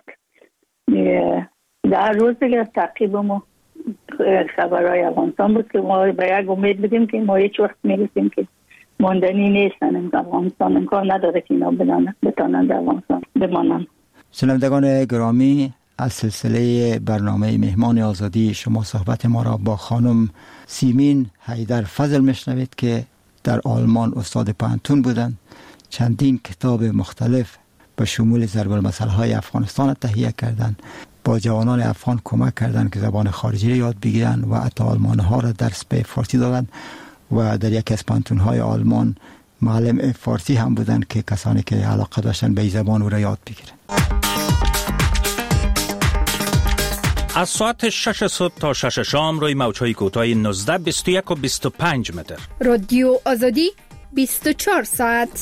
در روز دیگه تعقیب ما خبرهای افغانستان بود که ما به یک امید بدیم که ما هیچ وقت میرسیم که ماندنی نیستن افغانستان، امکان نداره که اینا بتانن در افغانستان بمانن. شنوندگان گرامی، از سلسله برنامه مهمان آزادی شما صحبت ما را با خانم سیمین حیدر فضل میشنوید که در آلمان استاد پانتون بودند. چندین کتاب مختلف به شمول ضرب المثل های افغانستان تهیه کردند، با جوانان افغان کمک کردند که زبان خارجی را یاد بگیرند و حتی آلمان ها را درس به فارسی دادند و در یکی از پانتون های آلمان معلم فارسی هم بودند که کسانی که علاقه داشتن به زبان او را یاد بگیرند. از ساعت 6 صبح تا 6 شام روی موج‌های کوتاه 19 21 و 25 متر. رادیو آزادی 24 ساعت.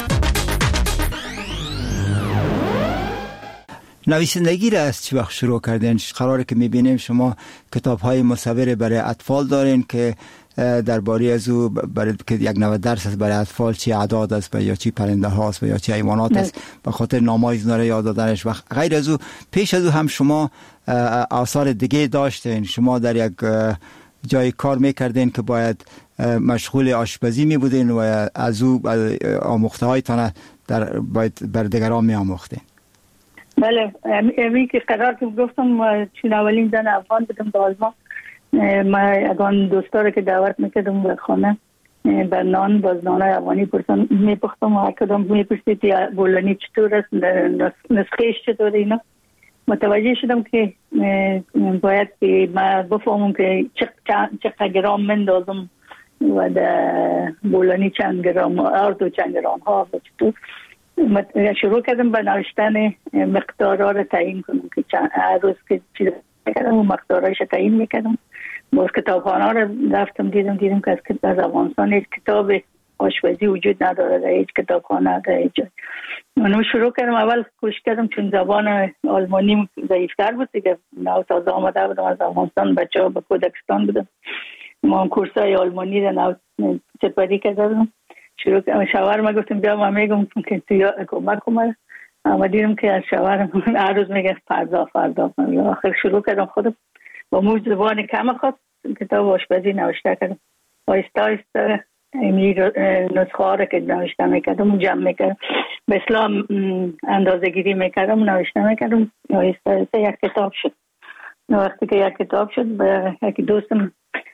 نویسندگی را از چی وقت شروع کردین؟ قراره که میبینیم شما کتاب‌های مصور برای اطفال دارین که درباره از او برای که یک نوع درس است برای اطفال، چی اعداد است یا چی پرنده هاست یا چی حیوانات است، به خاطر نام‌های اینا را یاد دادنش. و غیر از او پیش از او هم شما آثار دیگه داشتین. شما در یک جای کار میکردین که باید مشغول آشپزی می بودین و از او آموخته هایتان باید بر دیگران می آموختین. بله، امی که قرار که گفتم چون اولین زن افغان بودم در آلمان، ما اگان دوستا که دعوت میکردم به خانه بر نان باز نانای افغانی پرسن میپختم و کدام میپرسید یا بولانی چطور است، نسخهش چطور اینا. متوجه شدم که باید که ما بفهمم که چقدر گرام مندازم و در بولانی چند گرام آرد و چند گرام ها و چطور. شروع کردم به نوشتن مقدارها را تعیین کنم که هر روز که چیز میکردم و مقدارهایش تعیین میکردم. باز کتابخانه را رفتم دیدم که از افغانستان هیچ کتاب آشپزی وجود نداره در هیچ کتابخانه در هیچ جای. من شروع کردم، اول کوشش کردم چون زبان آلمانی ضعیفتر بود دیگه، نو تازه آمده بودم از افغانستان، بچه‌ها به کودکستان بودم، ما کورسای آلمانی را نو سپری کردم. شروع کردم شوهرم گفتم بیا ما میگم که تو کمک کنم، اما دیدم که از شوهرم هر روز میگه فردا آخر شروع کردم خودم با مو زبان کم خود کتاب آشپزی نوشته کردم. آهسته این نسخه ها را که نوشته میکردم جمع میکردم، به اسلام اندازه گیری میکردم نوشته میکردم، آهسته یک کتاب شد. وقتی که یک کتاب شد به یک دوستم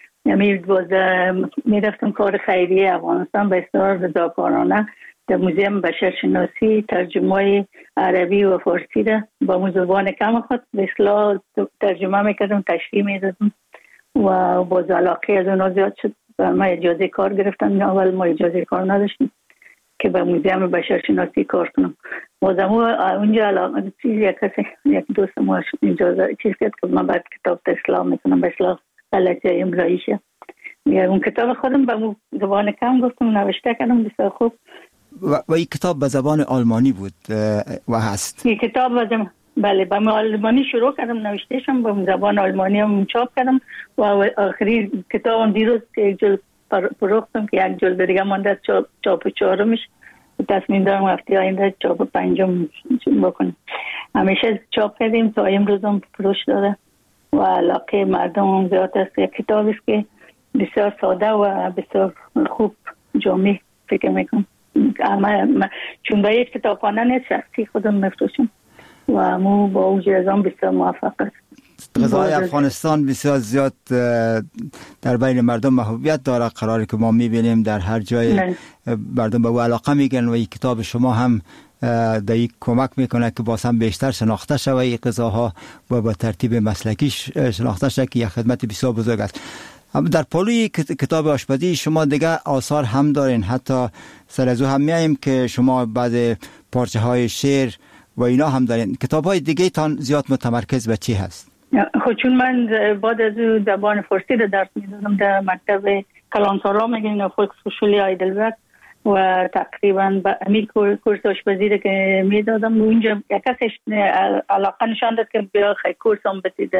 میرفتم کار خیریه افغانستان به اصطلاح رضاکارانه در موزیم بشرشناسی ترجمه عربی و فارسی را با زبان کم خود به اصطلاح ترجمه میکردم، تشریح میدادم و باز علاقه از اونها زیاد شد. ما اجازه کار گرفتم، اول ما اجازه کار نداشتیم که به موزیم بشرشناسی کار کنم. بازم اونجا علاقه یک دوست ما اجازه چیز کرد که من بعد کتاب اسلام میکنم، به اصطلاح غلطی املاییشه. اون کتاب خودم به زبان کم گفتم نوشته کردم بسیار خوب. و این کتاب به زبان آلمانی بود و هست؟ این کتاب بله به آلمانی شروع کردم نوشتهشم، به زبان آلمانی هم چاپ کردم و آخری کتابم دیروز یک جلد فروختم که یک جلد دیگه مانده چاپ چهارمش، تصمیم دارم هفته آینده چاپ پنجم بکنم. همیشه چاپ کردیم تا امروز هم فروش داره و علاقه مردم هم زیاد است. یک کتاب است که بسیار ساده و بسیار خوب جامع فکر میکنم. چون به یک کتابخانه نیست، شخصی خودم میفروشم و مو با اوج ازام بسیار موفق است. غذای افغانستان بسیار زیاد در بین مردم محبوبیت داره، قراره که ما میبینیم در هر جای مردم به او علاقه میگن و این کتاب شما هم در این کمک میکنه که باز هم بیشتر شناخته شوه این غذاها و با ترتیب مسلکی شناخته شوه که یک خدمت بسیار بزرگ است. در پالوی کتاب آشپزی شما دیگه آثار هم دارین، حتی سر از او هم میاییم که شما بعد پارچه های شعر و اینا هم دارین. کتاب های دیگه تان زیاد متمرکز به چی هست؟ خب چون من بعد از او زبان فارسی رو درس میدادم در مکتب کلانتارا میگن فولکس فشولی هایدلبرگ و تقریبا به امیر کورس آشپزی رو که میدادم اونجا یک کسش علاقه نشان داد که بیا خیلی کورس هم بتیده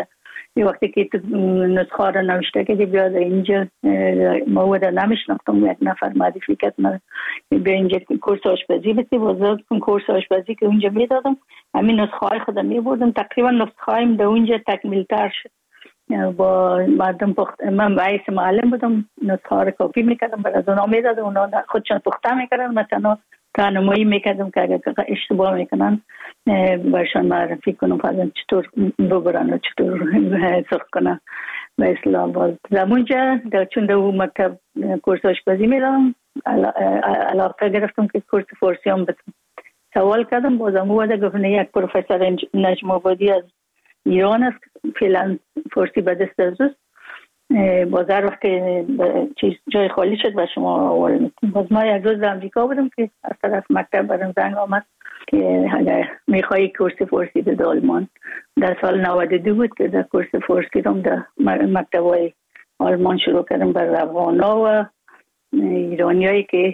یه وقتی که نسخه را نوشته که بیاد اینجا مواد نمیشناختم، یک نفر معرفی کرد من بیا اینجا کورس آشپزی بسی بازار کورس آشپزی که اونجا میدادم، همین نسخه های خودم میبردم، تقریبا نسخه هایم در اونجا تکمیل تر شد. با مردم من رئیس معلم بودم، نسخه ها را کپی میکردم برای از اونا میدادم، اونا خودشان پخته میکردن، مثلا راهنمایی میکردم که اگر اشتباه میکنن برشان معرفی کنم فرضاً چطور ببرن و چطور سخت کنن به اصلاح. باز زمونجا چون در اون مکتب کورس آشپزی میدم علاقه گرفتم که کورس فارسی هم بتونم. سوال کردم بازم اومده گفتن یک پروفسور نجم آبادی از ایران است، فعلا فارسی به دست است، باز هر وقت چیز جای خالی شد و شما آورده میکنم. باز ما یک روز در امریکا بودم که از طرف مکتب برام زنگ آمد که اگر میخوایی کورس فارسی به آلمان. در سال 92 بود که در کورس فارسی رو در مکتب های آلمان شروع کردم برای افغانا و ایرانی هایی که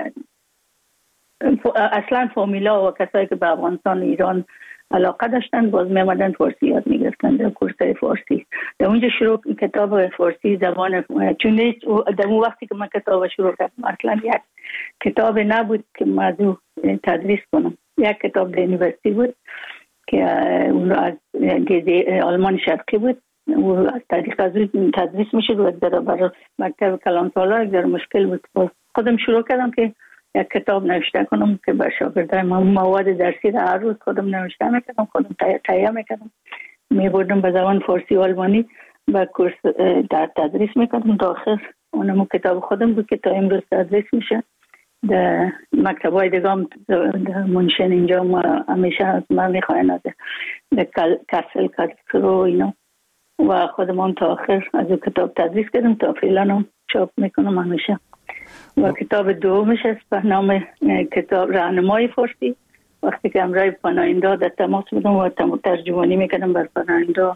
اصلا فامیلا و کسایی که به افغانستان ایران علاقه داشتن، باز میامدن فارسی یاد میگرفتن در کورس فارسی. در اونجا شروع کتاب فارسی زبان، چون در اون وقتی که من کتاب شروع کردم اصلا یک کتاب نبود که موضوع تدریس کنم، یک کتاب در یونیورسیتی بود که اون از آلمان شرقی بود، و از طریق از اون تدریس میشد و در برای مکتب کلان سالار در مشکل بود. باز خودم شروع کردم که یک کتاب نوشته کنم که بر شاگردای من مواد درسی را هر روز خودم نوشته میکردم، خودم تهیه میکردم، میبردم به زبان فارسی و آلمانی و کورس در تدریس میکردم تا آخر اونم کتاب خودم بود که تا امروز تدریس میشه. در مکتبای دیگه هم در منشن اینجا همیشه از من میخواین از کسل کسرو اینا و خودم هم تا آخر از اون کتاب تدریس کردم تا فعلا هم چاپ میکنم همیشه. و کتاب دومش است به نام کتاب راهنمای فارسی. وقتی که امرای پناهنده در تماس بودم و ترجمانی میکردم بر پناهنده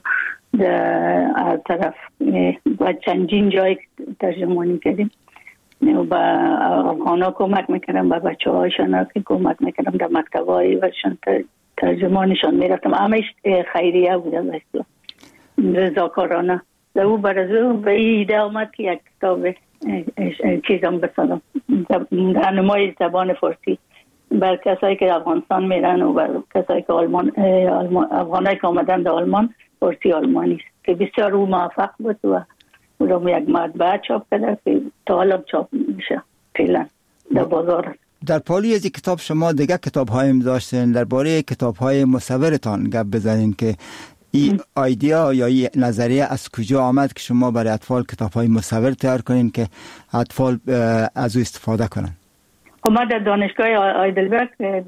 در طرف و چندین جای ترجمانی کردیم و با افغانا کمک میکردم، با بچه هایشان که کمک میکردم در مکتب های وشان ترجمانشان میرفتم. همش خیریه بوده مثلا رضاکارانه. در او برازو به ایده آمد که یک کتاب چیزم بسازم، راهنمای زبان فارسی بر کسایی که افغانستان میرن و بر کسایی که افغانایی که آمدن در آلمان فارسی آلمانی است که بسیار او موفق بود و او رو یک مطبعه چاپ کرده که تا حالا چاپ میشه فعلا در بازار. در پالی از کتاب شما دیگه کتاب هایم داشتین، درباره کتاب های مصورتان گپ بزنین که این ایده یا این نظریه از کجا آمد که شما برای اطفال کتاب‌های مصور تیار کنین که اطفال از او استفاده کنن؟ ما در دانشگاه آیدلبرگ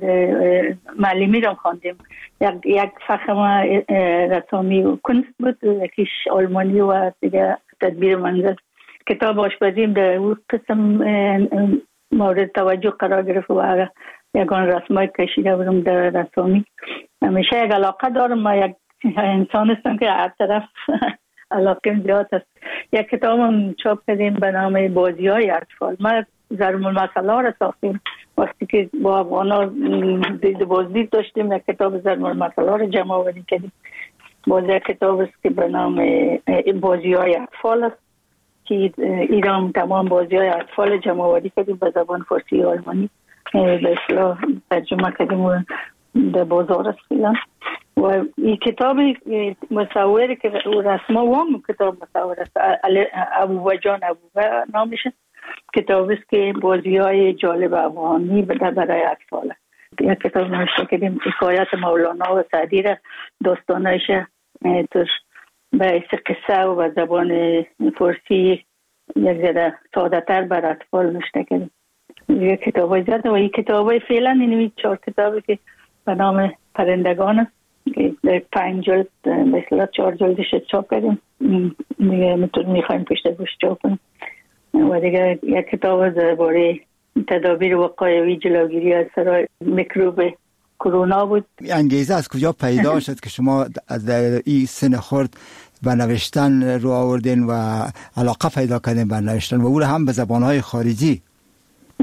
معلمی را خواندیم. یک فخم رسامی و کنست بود، یکیش آلمانی و دیگه تدبیر منزل. کتاب آشپزیم در اون قسم مورد توجه قرار گرفت و یکان رسمای کشیده بودم در رسامی. همیشه یک علاقه دارم، ما یک انسان هستم که هر طرف علاقه زیاد است. یک کتاب هم چاپ کردیم به نام بازی های اطفال. ما ضرب المثل را ساختیم وقتی که با افغانا بازدید داشتیم، یک کتاب ضرب المثل را جمع آوری کردیم. باز یک کتاب است که به نام بازی های اطفال است که ایران تمام بازی های اطفال جمع آوری کردیم به زبان فارسی و آلمانی به اصطلاح ترجمه کردیم و در بازار است فعلا. و این کتاب مصوری که رسما و هم کتاب مصور است، ابوبا جان ابوبا نامش، کتاب است که بازی های جالب افغانی برای اطفال است. یک کتاب نوشته کردیم حکایت مولانا و سعدی را داستانش توش به قصه و به زبان فارسی یک ذره ساده تر بر اطفال نوشته کردیم. یک کتاب های زیاده و این کتاب های فعلا این 4 کتابی که به نام پرندگان است که در 5 جلد مثلا 4 جلدش چاپ کردیم، دیگه میخوایم پشت گوش چاپ کنیم. و دیگه یک کتاب درباره تدابیر وقایوی جلوگیری از سرای میکروب کرونا بود. انگیزه از کجا پیدا شد که شما از این سن خرد به نوشتن رو آوردین و علاقه پیدا کردین به نوشتن و او هم به زبانهای خارجی؟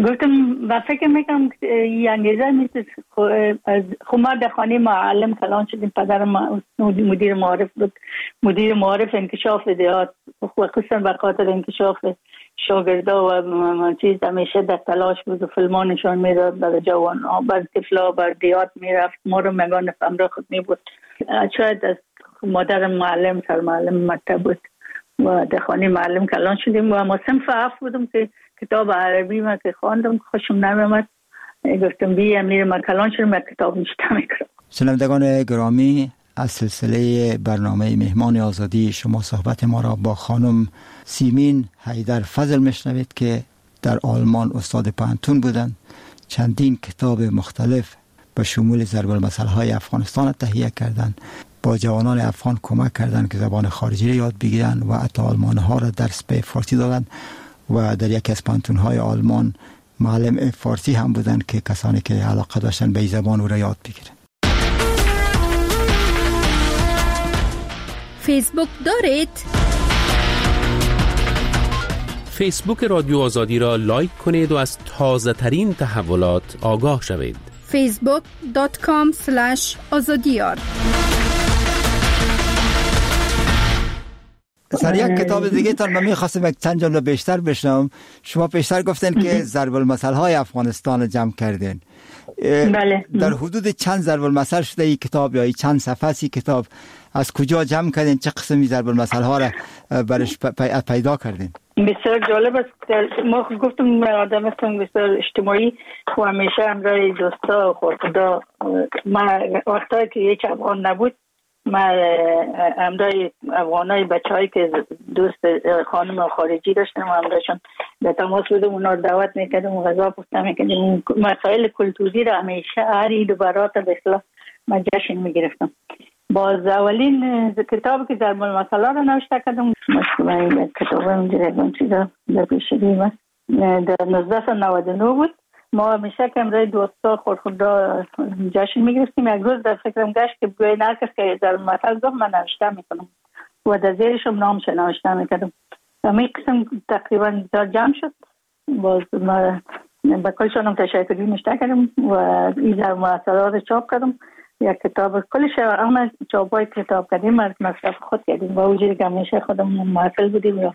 گفتم و فکر میکنم این انگیزه نیست. خب ما در خانه معلم کلان شدیم. پدرم مدیر معارف بود، مدیر معارف انکشاف دیات، خصوصا به خاطر انکشاف شاگردا و چیز همیشه در تلاش بود و فیلم‌ها نشان میداد برای جوان‌ها، برای طفلا، برای دیات میرفت. ما رو میگن همراه خود میبود. شاید از مادر معلم سرمعلم مکتب بود و در خانه معلم کلان شدیم و ما صنف 7 بودم که کتاب عربی ما که خواندم خوشم نمیامد. گفتم بیا میرم کلان شدم کتاب نشته میکنم. شنوندگان گرامی، از سلسله برنامه مهمان آزادی شما صحبت ما را با خانم سیمین حیدر فضل میشنوید که در آلمان استاد پانتون بودند. چندین کتاب مختلف به شمول ضرب المثل‌های افغانستان تهیه کردند. با جوانان افغان کمک کردند که زبان خارجی را یاد بگیرند و حتی آلمان‌ها را درس به فارسی دادند و در یکی از پانتون‌های آلمان معلم فارسی هم بودند که کسانی که علاقه داشتن به این زبان او را یاد بگیرند. فیسبوک دارید؟ فیسبوک رادیو آزادی را لایک کنید و از تازه ترین تحولات آگاه شوید. facebook.com/azadiyar. سر یک کتاب دیگه تان من می‌خواستم یک چند جمله بیشتر بشنوم. شما پیشتر گفتن که ضرب المثل‌های افغانستان جمع کردین. بله. در حدود چند ضرب المثل شده این کتاب یا چند صفحه این کتاب؟ از کجا جمع کردین؟ چه قسمی ضرب المثل‌ها را برش پیدا کردین؟ بسیار جالب است. ما گفتم آدم هستم بسیار اجتماعی و همیشه همراه دوستا و خورخدا. من وقتایی که یک افغان نبود من همراه افغانای بچه‌هایی که دوست خانم خارجی داشتم و همراهشون در تماس بودم، اونا رو دعوت میکردم و غذا پخته میکردم. مسائل کلتوری را همیشه هر عید و برات به اصطلاح من جشن میگرفتم. باز اولین کتابی که ضرب المثل را نوشته کردم مشکل کتاب اینجا چیزا در پیشگیم است در 1999 بود. ما همیشه که امروز دوستا خورخدا جشن میگرفتیم. یک روز در فکرم گشت که بگوی نرکس که ضرب المثل گفت من نوشته میکنم و در زیرشم نامش نوشته میکردم. همین قسم تقریبا جمع شد. باز ما با کلشانم تشکری نوشته کردم و این ضرب المثل را چاپ کردم. یک کتاب کلش اما چاپای کتاب کردیم از مصرف خود کردیم و وجودی که همیشه خودم محفل بودیم یا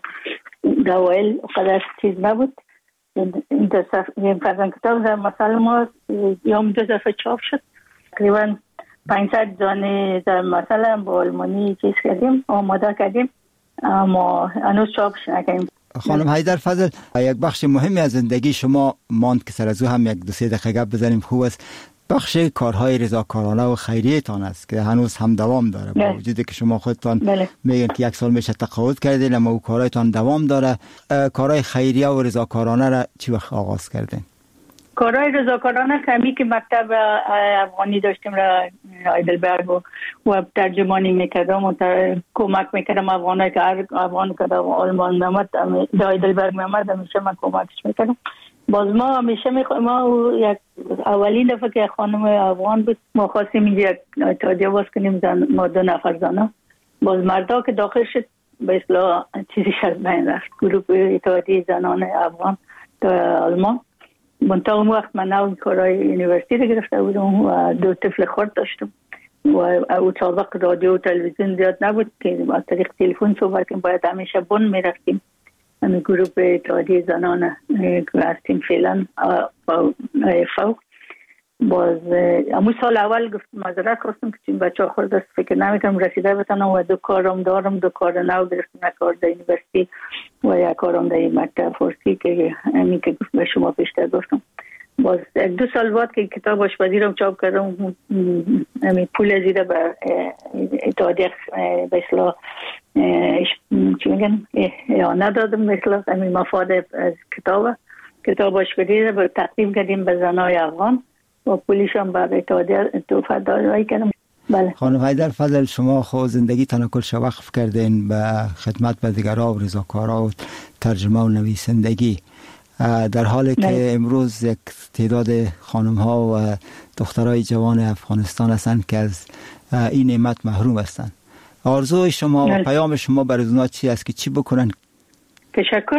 دوائل قدر چیز نبود. این فرزن کتاب در مثلا ما یوم 2 دفعه چاپ شد. تقریبا 500 دانه در مثلا با آلمانی چیز کردیم، آماده کردیم، اما هنوز چاپش نکردیم. خانم حیدر فضل، یک بخش مهمی از زندگی شما ماند که سر از او هم یک 2-3 دقیقه گپ بزنیم خوب است. بخش کارهای رضاکارانه و خیریه تان است که هنوز هم دوام داره با وجودی که شما خودتان میگن که 1 سال میشه تقاعد کردین اما او کارهایتان دوام داره. کارهای خیریه و رضاکارانه را چی وقت آغاز کردین؟ کارهای رضاکارانه کمی که مکتب افغانی داشتیم را هایدلبرگ و ترجمانی میکردم و کمک میکردم افغانایی که هر افغان که آلمان میامد هایدلبرگ میامد همیشه من کمکش میکردم. باز ما همیشه ما یک اولین دفعه که خانم افغان بود ما خواستیم اینجا یک اتحادیه باز کنیم ما 2 نفر زنه. باز مردا که داخل شد به اصطلاح چیزی از بین رفت. گروه اتحادیه زنان افغان در آلمان. منطقه اون وقت من نو کارهای یونیورسیتی رو گرفته بودم و 2 طفل خرد داشتم و او سابق رادیو و تلویزیون زیاد نبود که از طریق تلفن صحبت کنیم. باید همیشه بن میرفتیم. همین گروه اتحادیه زنان که هستیم فعلا فوق. باز امو سال اول گفت معذرت خواستم که این بچه ها خورد است فکر نمیکنم رسیده بتانم و 2 کارم دارم. 2 کار نو گرفتم، یک کار در یونیورسیتی و یک کارم در مکتب فارسی که همین که به شما پیشتر گفتم. باز 2 سال بعد که کتاب آشپزی رو چاپ کردم همین پول زیده به اتحادیه به اصطلاح چی میگن ندادم به اصطلاح همین مفاد از کتاب آشپزی رو تقدیم کردیم به زنای افغان و پولیش هم به اتحادیه توفیق دادایی کردم. بله. خانم حیدر فضل، شما خود زندگی تان کلش وقف کردین به خدمت به دیگرها و رضاکارها و ترجمه و نویسندگی، در حالی که امروز یک تعداد خانم ها و دخترای جوان افغانستان هستند که از این نعمت محروم هستند. آرزوی شما و پیام شما برای اونها چی است که چی بکنن؟ تشکر.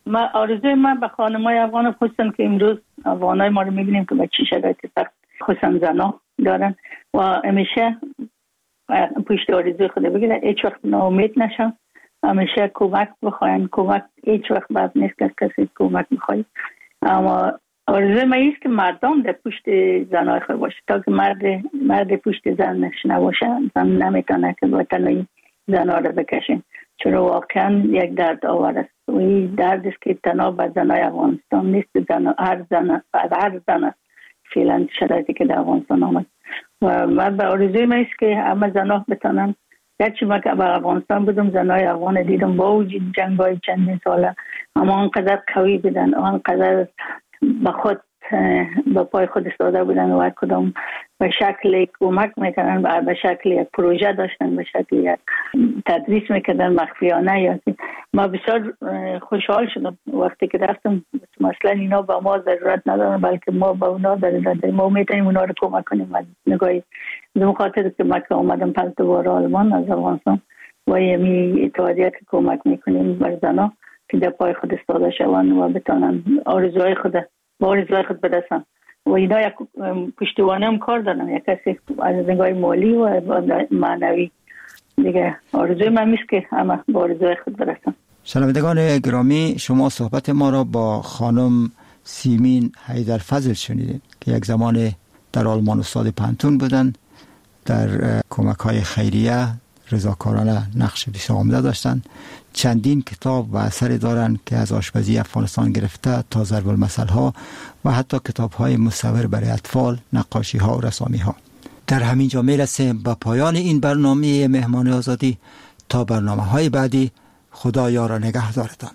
آرزوی من به خانمای افغان خصوصا که امروز افغانای ما رو میبینیم که به چه شرایط سخت خصوصا زنا دارن و همیشه پشت آرزوی خود بگیرن، هیچ وقت ناامید نشن، همیشه کمک بخواین. کمک هیچ وقت بد نیست که کسی کمک بخواد، اما آرزوی من است که مردم در پشت زنای خود باشه تا که مرد پشت زنش نباشه، زن نمیتونه که با تنهایی زنها رو بکشین، چون واقعا یک درد آور است و این درد است که تنها به زنای افغانستان نیست، هر زن فعلا شرایطی که در افغانستان آمد و من به آرزوی من است که همه زنها بتانن. گرچه من که به افغانستان بودم زنای افغان دیدم با وجود جنگ‌های چندین ساله اما آنقدر قوی بودن، آنقدر به خود با پای خود استاده بودن و کدام به شکل کمک میکنن، به شکل یک پروژه داشتن، به شکل یک تدریس میکردن مخفیانه. یا ما بسیار خوشحال شدم وقتی که رفتم، مثلا اینا با ما ضرورت ندارن بلکه ما با اونا ضرورت داریم، ما میتونیم اونا رو کمک کنیم. از نگاهی به خاطر که ما که اومدم پس دوباره آلمان از افغانستان و یمی اتحادیه که کمک میکنیم بر زنها که در پای خود استاده شوند و بتانن آرزوهای خود برسن و اینا یک پشتوانه هم کار دارن، یک کسی از نگاه مالی و معنوی دیگه. آرزوی من میست که همه با آرزوهای خود برسن. شنوندگان گرامی، شما صحبت ما را با خانم سیمین حیدرفضل شنیدید که یک زمان در آلمان استاد پانتون بودن، در کمک های خیریه رضاکارانه نقش بسیار عمده داشتند. چندین کتاب و اثری دارند که از آشپزی افغانستان گرفته تا ضرب المثل ها و حتی کتاب های مصور برای اطفال، نقاشی ها و رسامی ها. در همین جا میرسیم به پایان این برنامه مهمان آزادی. تا برنامه های بعدی، خدا یار و نگهدارتان.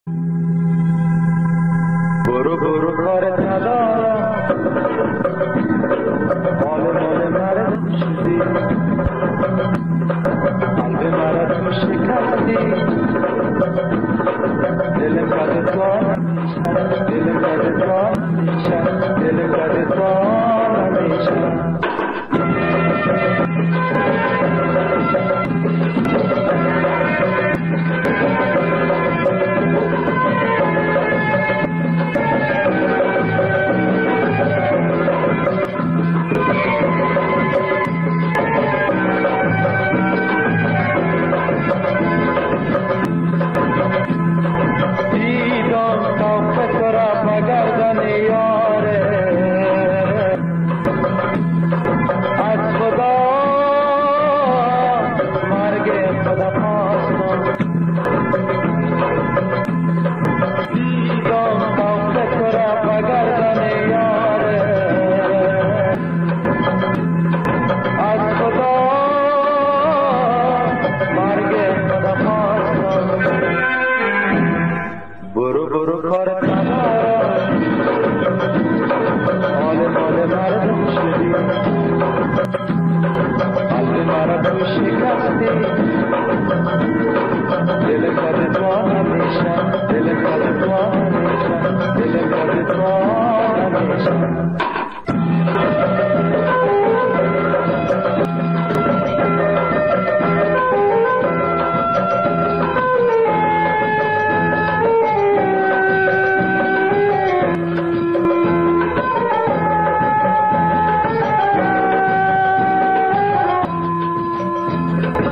برو برو کارت ندارم، مال مرد شدی، قلب مرد تو شکستی، دلم بده تو همیشه، دلم بده تو همیشه، دلم بده تو همیشه.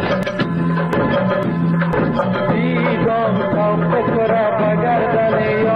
دیدم تا فکر بگردن